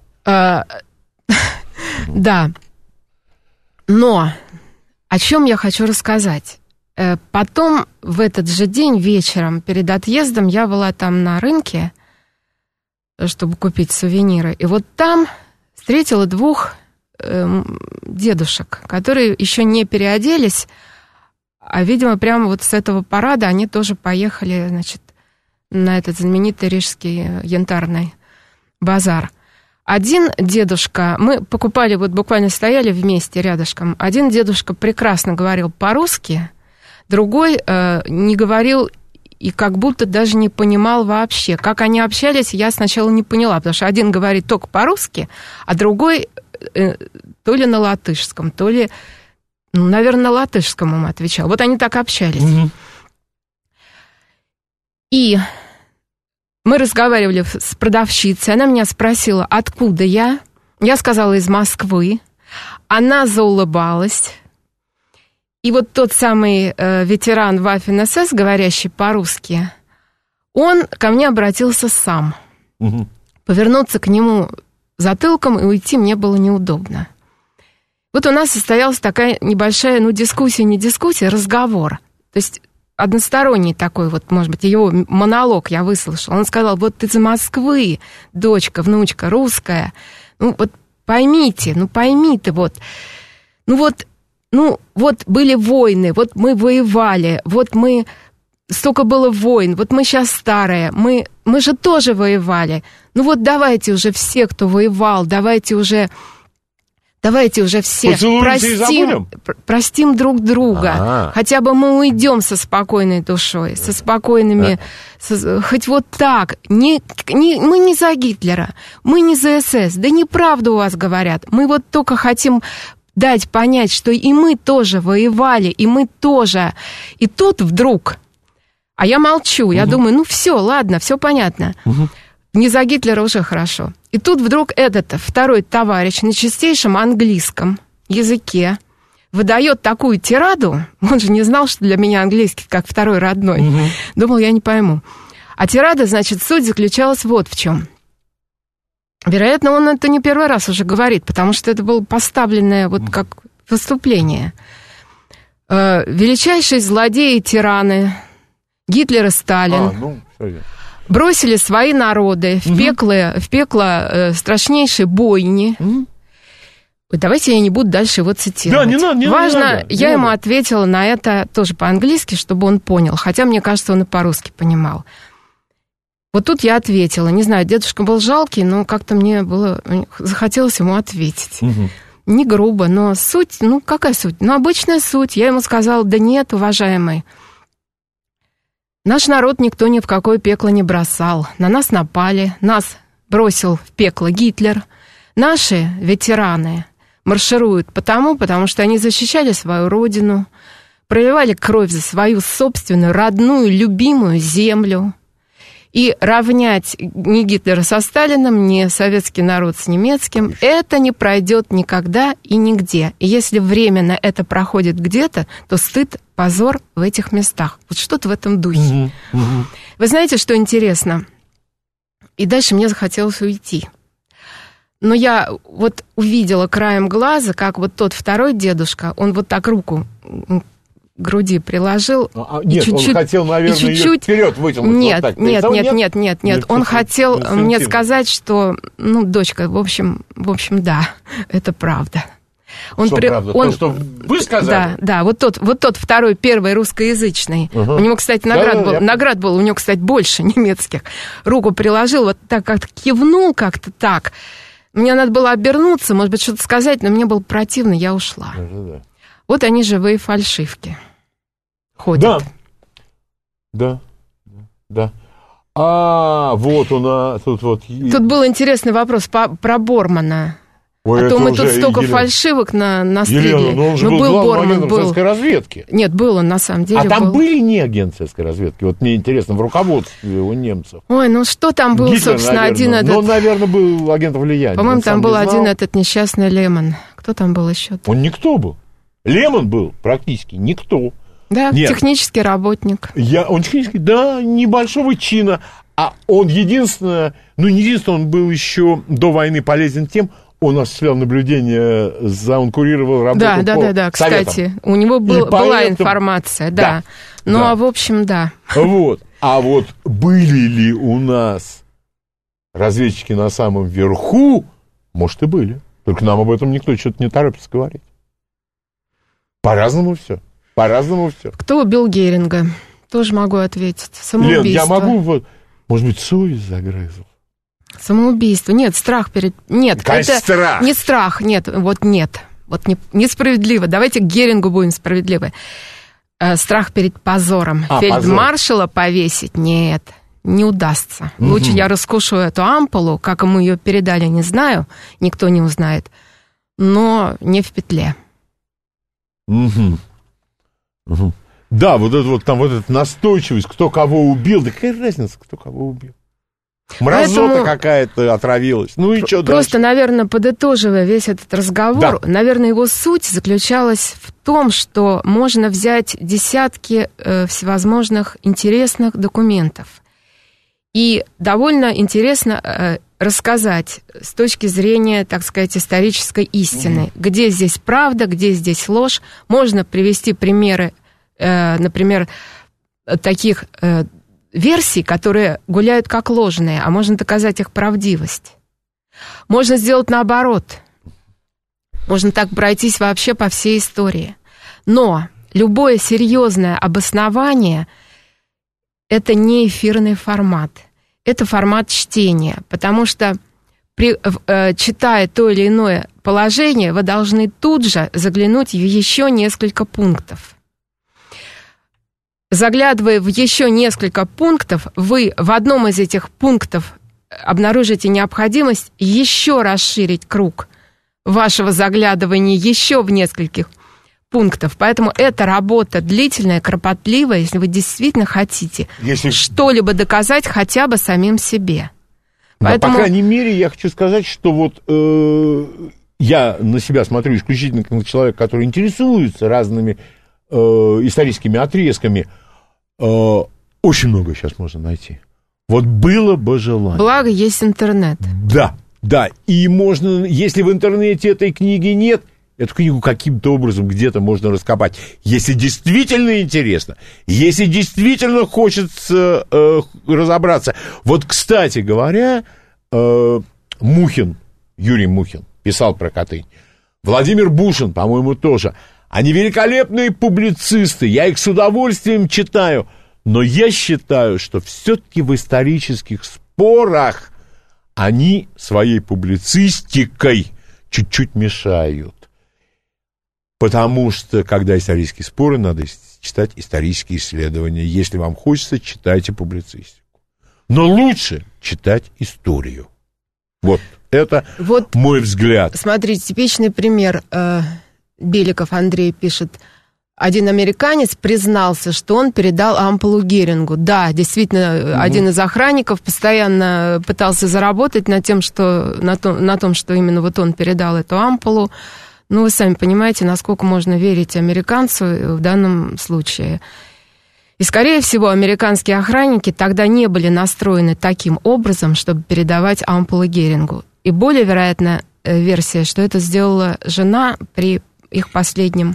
Да. Но о чем я хочу рассказать? Потом в этот же день вечером перед отъездом я была там на рынке, чтобы купить сувениры. И вот там встретила двух дедушек, которые еще не переоделись, а, видимо, прямо вот с этого парада они тоже поехали, значит, на этот знаменитый рижский янтарный базар. Один дедушка, мы покупали, вот буквально стояли вместе рядышком, один дедушка прекрасно говорил по-русски, другой не говорил и как будто даже не понимал вообще. Как они общались, я сначала не поняла, потому что один говорит только по-русски, а другой то ли на латышском, то ли, наверное, на латышском ему отвечал. Вот они так общались. Угу. И мы разговаривали с продавщицей, она меня спросила, откуда я. Я сказала, из Москвы. Она заулыбалась. И вот тот самый ветеран Waffen-СС, говорящий по-русски, он ко мне обратился сам. Угу. Повернуться к нему затылком и уйти мне было неудобно. Вот у нас состоялась такая небольшая, дискуссия, не дискуссия, разговор. То есть односторонний такой вот, может быть, его монолог я выслушала. Он сказал, вот ты из Москвы, дочка, внучка русская. Вот поймите, пойми ты вот. Вот были войны, вот мы воевали, вот мы... Столько было войн, вот мы сейчас старые, мы же тоже воевали. Вот давайте уже все, кто воевал, давайте уже все простим друг друга. А-а-а. Хотя бы мы уйдем со спокойной душой, со спокойными... хоть вот так. Мы не за Гитлера, мы не за СС. Да неправду у вас говорят. Мы вот только хотим дать понять, что и мы тоже воевали, и мы тоже. И тут вдруг... А я молчу, я думаю, все, ладно, все понятно. Не за Гитлера уже хорошо. И тут вдруг этот второй товарищ на чистейшем английском языке выдает такую тираду, он же не знал, что для меня английский как второй родной. Думал, я не пойму. А тирада, значит, суть заключалась вот в чем. Вероятно, он это не первый раз уже говорит, потому что это было поставленное вот как выступление. Величайшие злодеи и тираны... Гитлер и Сталин бросили свои народы в пекло страшнейшей бойни. Давайте я не буду дальше его цитировать. Да, не надо. Я ему ответила на это тоже по-английски, чтобы он понял. Хотя, мне кажется, он и по-русски понимал. Вот тут я ответила. Не знаю, дедушка был жалкий, но как-то мне захотелось ему ответить. не грубо, но суть, какая суть? Обычная суть. Я ему сказала: да нет, уважаемый, наш народ никто ни в какое пекло не бросал. На нас напали, нас бросил в пекло Гитлер. Наши ветераны маршируют потому что они защищали свою родину, проливали кровь за свою собственную, родную, любимую землю. И равнять ни Гитлера со Сталиным, ни советский народ с немецким, это не пройдет никогда и нигде. И если временно это проходит где-то, то стыд, позор в этих местах. Вот что-то в этом духе. Вы знаете, что интересно? И дальше мне захотелось уйти. Но я вот увидела краем глаза, как вот тот второй дедушка, он вот так руку к груди приложил. Нет, чуть-чуть, он хотел, наверное, ее вперед вытянуть. Нет. Он хотел мне сказать, что, дочка, в общем, да, это правда. Правда? То, что вы сказали? Да, вот тот второй, первый русскоязычный. У него, кстати, наград был, у него, кстати, больше немецких. Руку приложил, вот так как-то кивнул как-то так. Мне надо было обернуться, может быть, что-то сказать, но мне было противно, я ушла. Вот они, живые фальшивки, ходят. Да. Вот у нас тут вот... Тут был интересный вопрос про Бормана. Ой, то мы тут столько фальшивок настрелили. Елена, но он же был главным агентом советской разведки. Нет, был он на самом деле. А там были не агенты советской разведки? Вот мне интересно, в руководстве у немцев. Ой, что там был, Гитлер, собственно, наверное. один этот... Он, наверное, был агентом влияния. По-моему, там был один этот несчастный Лемон. Кто там был еще? Он никто был. Лемон был практически никто. Да, нет. Технический работник. Он технический, да, небольшого чина. А он единственное, он был еще до войны полезен тем, он осуществлял наблюдение, он курировал работу Да, кстати, у него была информация, да. В общем, да. Вот. А вот были ли у нас разведчики на самом верху? Может, и были. Только нам об этом никто что-то не торопится говорить. По-разному все. Кто убил Геринга? Тоже могу ответить. Самоубийство. Лен, я могу, может быть, совесть загрызла. Самоубийство. Нет, страх перед... Нет, конечно, это страх. Не страх, нет. Вот несправедливо. Давайте к Герингу будем справедливы. Страх перед позором. Фельдмаршала повесить? Нет, не удастся. Лучше я раскушу эту ампулу, как ему ее передали, не знаю, никто не узнает, но не в петле. Да, вот эта настойчивость, кто кого убил, да какая разница, кто кого убил. Мразота какая-то отравилась. Ну и что дальше? Просто, наверное, подытоживая весь этот разговор, наверное, его суть заключалась в том, что можно взять десятки всевозможных интересных документов. И довольно интересно рассказать с точки зрения, так сказать, исторической истины, где здесь правда, где здесь ложь. Можно привести примеры, например, таких версий, которые гуляют как ложные, а можно доказать их правдивость. Можно сделать наоборот. Можно так пройтись вообще по всей истории. Но любое серьезное обоснование – это не эфирный формат. Это формат чтения, потому что, читая то или иное положение, вы должны тут же заглянуть в еще несколько пунктов. Заглядывая в еще несколько пунктов, вы в одном из этих пунктов обнаружите необходимость еще расширить круг вашего заглядывания еще в нескольких пунктов. Поэтому эта работа длительная, кропотливая, если вы действительно хотите что-либо доказать хотя бы самим себе. Поэтому... По крайней мере, я хочу сказать, что вот я на себя смотрю исключительно как на человека, который интересуется разными историческими отрезками. Очень много сейчас можно найти. Вот было бы желание. Благо есть интернет. Да. И можно, если в интернете этой книги нет, эту книгу каким-то образом где-то можно раскопать. Если действительно интересно, если действительно хочется разобраться. Вот, кстати говоря, Юрий Мухин писал про Катынь. Владимир Бушин, по-моему, тоже. Они великолепные публицисты, я их с удовольствием читаю, но я считаю, что все-таки в исторических спорах они своей публицистикой чуть-чуть мешают. Потому что, когда исторические споры, надо читать исторические исследования. Если вам хочется, читайте публицистику. Но лучше читать историю. Вот это мой взгляд. Смотрите, типичный пример. Беликов Андрей пишет. Один американец признался, что он передал ампулу Герингу. Да, действительно, один из охранников постоянно пытался заработать на том, что именно вот он передал эту ампулу. Ну, вы сами понимаете, насколько можно верить американцу в данном случае. И, скорее всего, американские охранники тогда не были настроены таким образом, чтобы передавать ампулы Герингу. И более вероятная версия, что это сделала жена при их последнем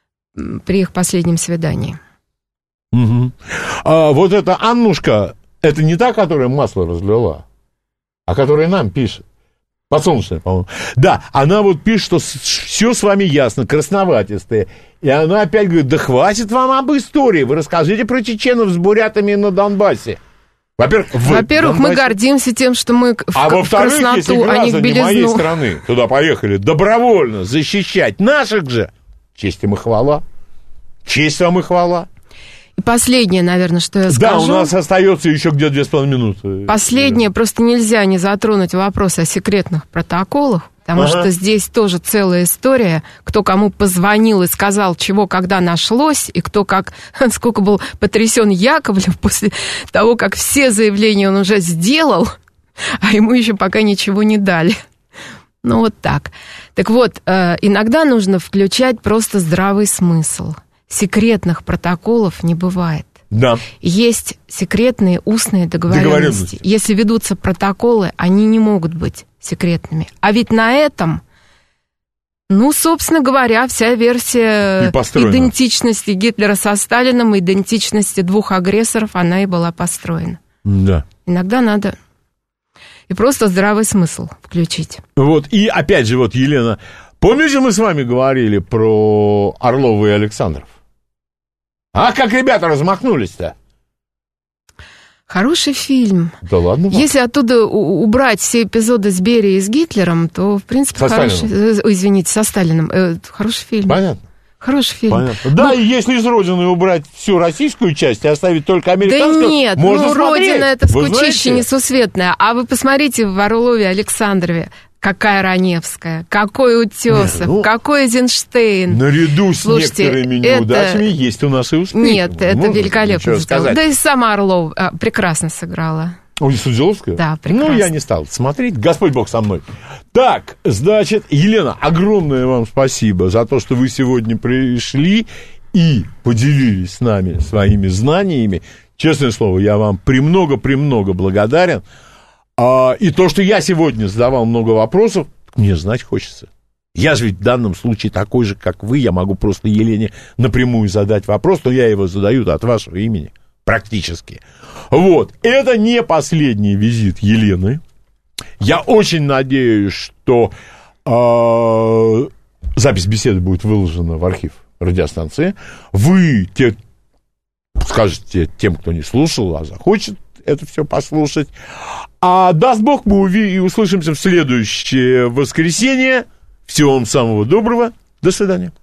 свидании. Угу. А вот эта Аннушка, это не та, которая масло разлила, а которая нам пишет. Подсолнечная, по-моему. Да, она вот пишет, что все с вами ясно, красноватистая. И она опять говорит, да хватит вам об истории, вы расскажите про чеченов с бурятами на Донбассе. Во-первых, мы гордимся тем, что мы в красноту, а не в белизну. Моей страны туда поехали добровольно защищать наших же, честь им и хвала. Честь вам и хвала. И последнее, наверное, что я скажу. Да, у нас остается еще где-то 2,5 минуты. Последнее, просто нельзя не затронуть вопрос о секретных протоколах, потому что здесь тоже целая история, кто кому позвонил и сказал, чего когда нашлось, и кто сколько был потрясен Яковлев после того, как все заявления он уже сделал, а ему еще пока ничего не дали. Ну, вот так. Так вот, иногда нужно включать просто здравый смысл. Секретных протоколов не бывает. Да. Есть секретные устные договоренности. Если ведутся протоколы, они не могут быть секретными. А ведь на этом, собственно говоря, вся версия идентичности Гитлера со Сталиным, идентичности двух агрессоров, она и была построена. Да. Иногда надо и просто здравый смысл включить. Вот, и опять же, вот, Елена, помните, мы с вами говорили про Орлова и Александров? А как ребята размахнулись-то? Хороший фильм. Да ладно вам. Если оттуда убрать все эпизоды с Берией и с Гитлером, то, в принципе, со Сталиным. Хороший фильм. Понятно. Хороший фильм. Понятно. Да, и если из Родины убрать всю российскую часть и оставить только американскую, да нет, можно смотреть. Родина это скучище несусветное. А вы посмотрите в Орлове Александрове. Какая Раневская, какой Утесов, какой Эйзенштейн. Наряду с некоторыми неудачами есть у нас и успехи. Нет, это великолепно сделано. Да и сама Орлова прекрасно сыграла. Ой, Судзиловская? Да, прекрасно. Я не стал смотреть. Господь Бог со мной. Так, значит, Елена, огромное вам спасибо за то, что вы сегодня пришли и поделились с нами своими знаниями. Честное слово, я вам премного благодарен. И то, что я сегодня задавал много вопросов, мне знать хочется. Я же ведь в данном случае такой же, как вы. Я могу просто Елене напрямую задать вопрос, но я его задаю от вашего имени. Практически. Вот. Это не последний визит Елены. Я очень надеюсь, что запись беседы будет выложена в архив радиостанции. Вы скажете тем, кто не слушал, а захочет это все послушать. А даст Бог, мы услышимся в следующее воскресенье. Всего вам самого доброго. До свидания.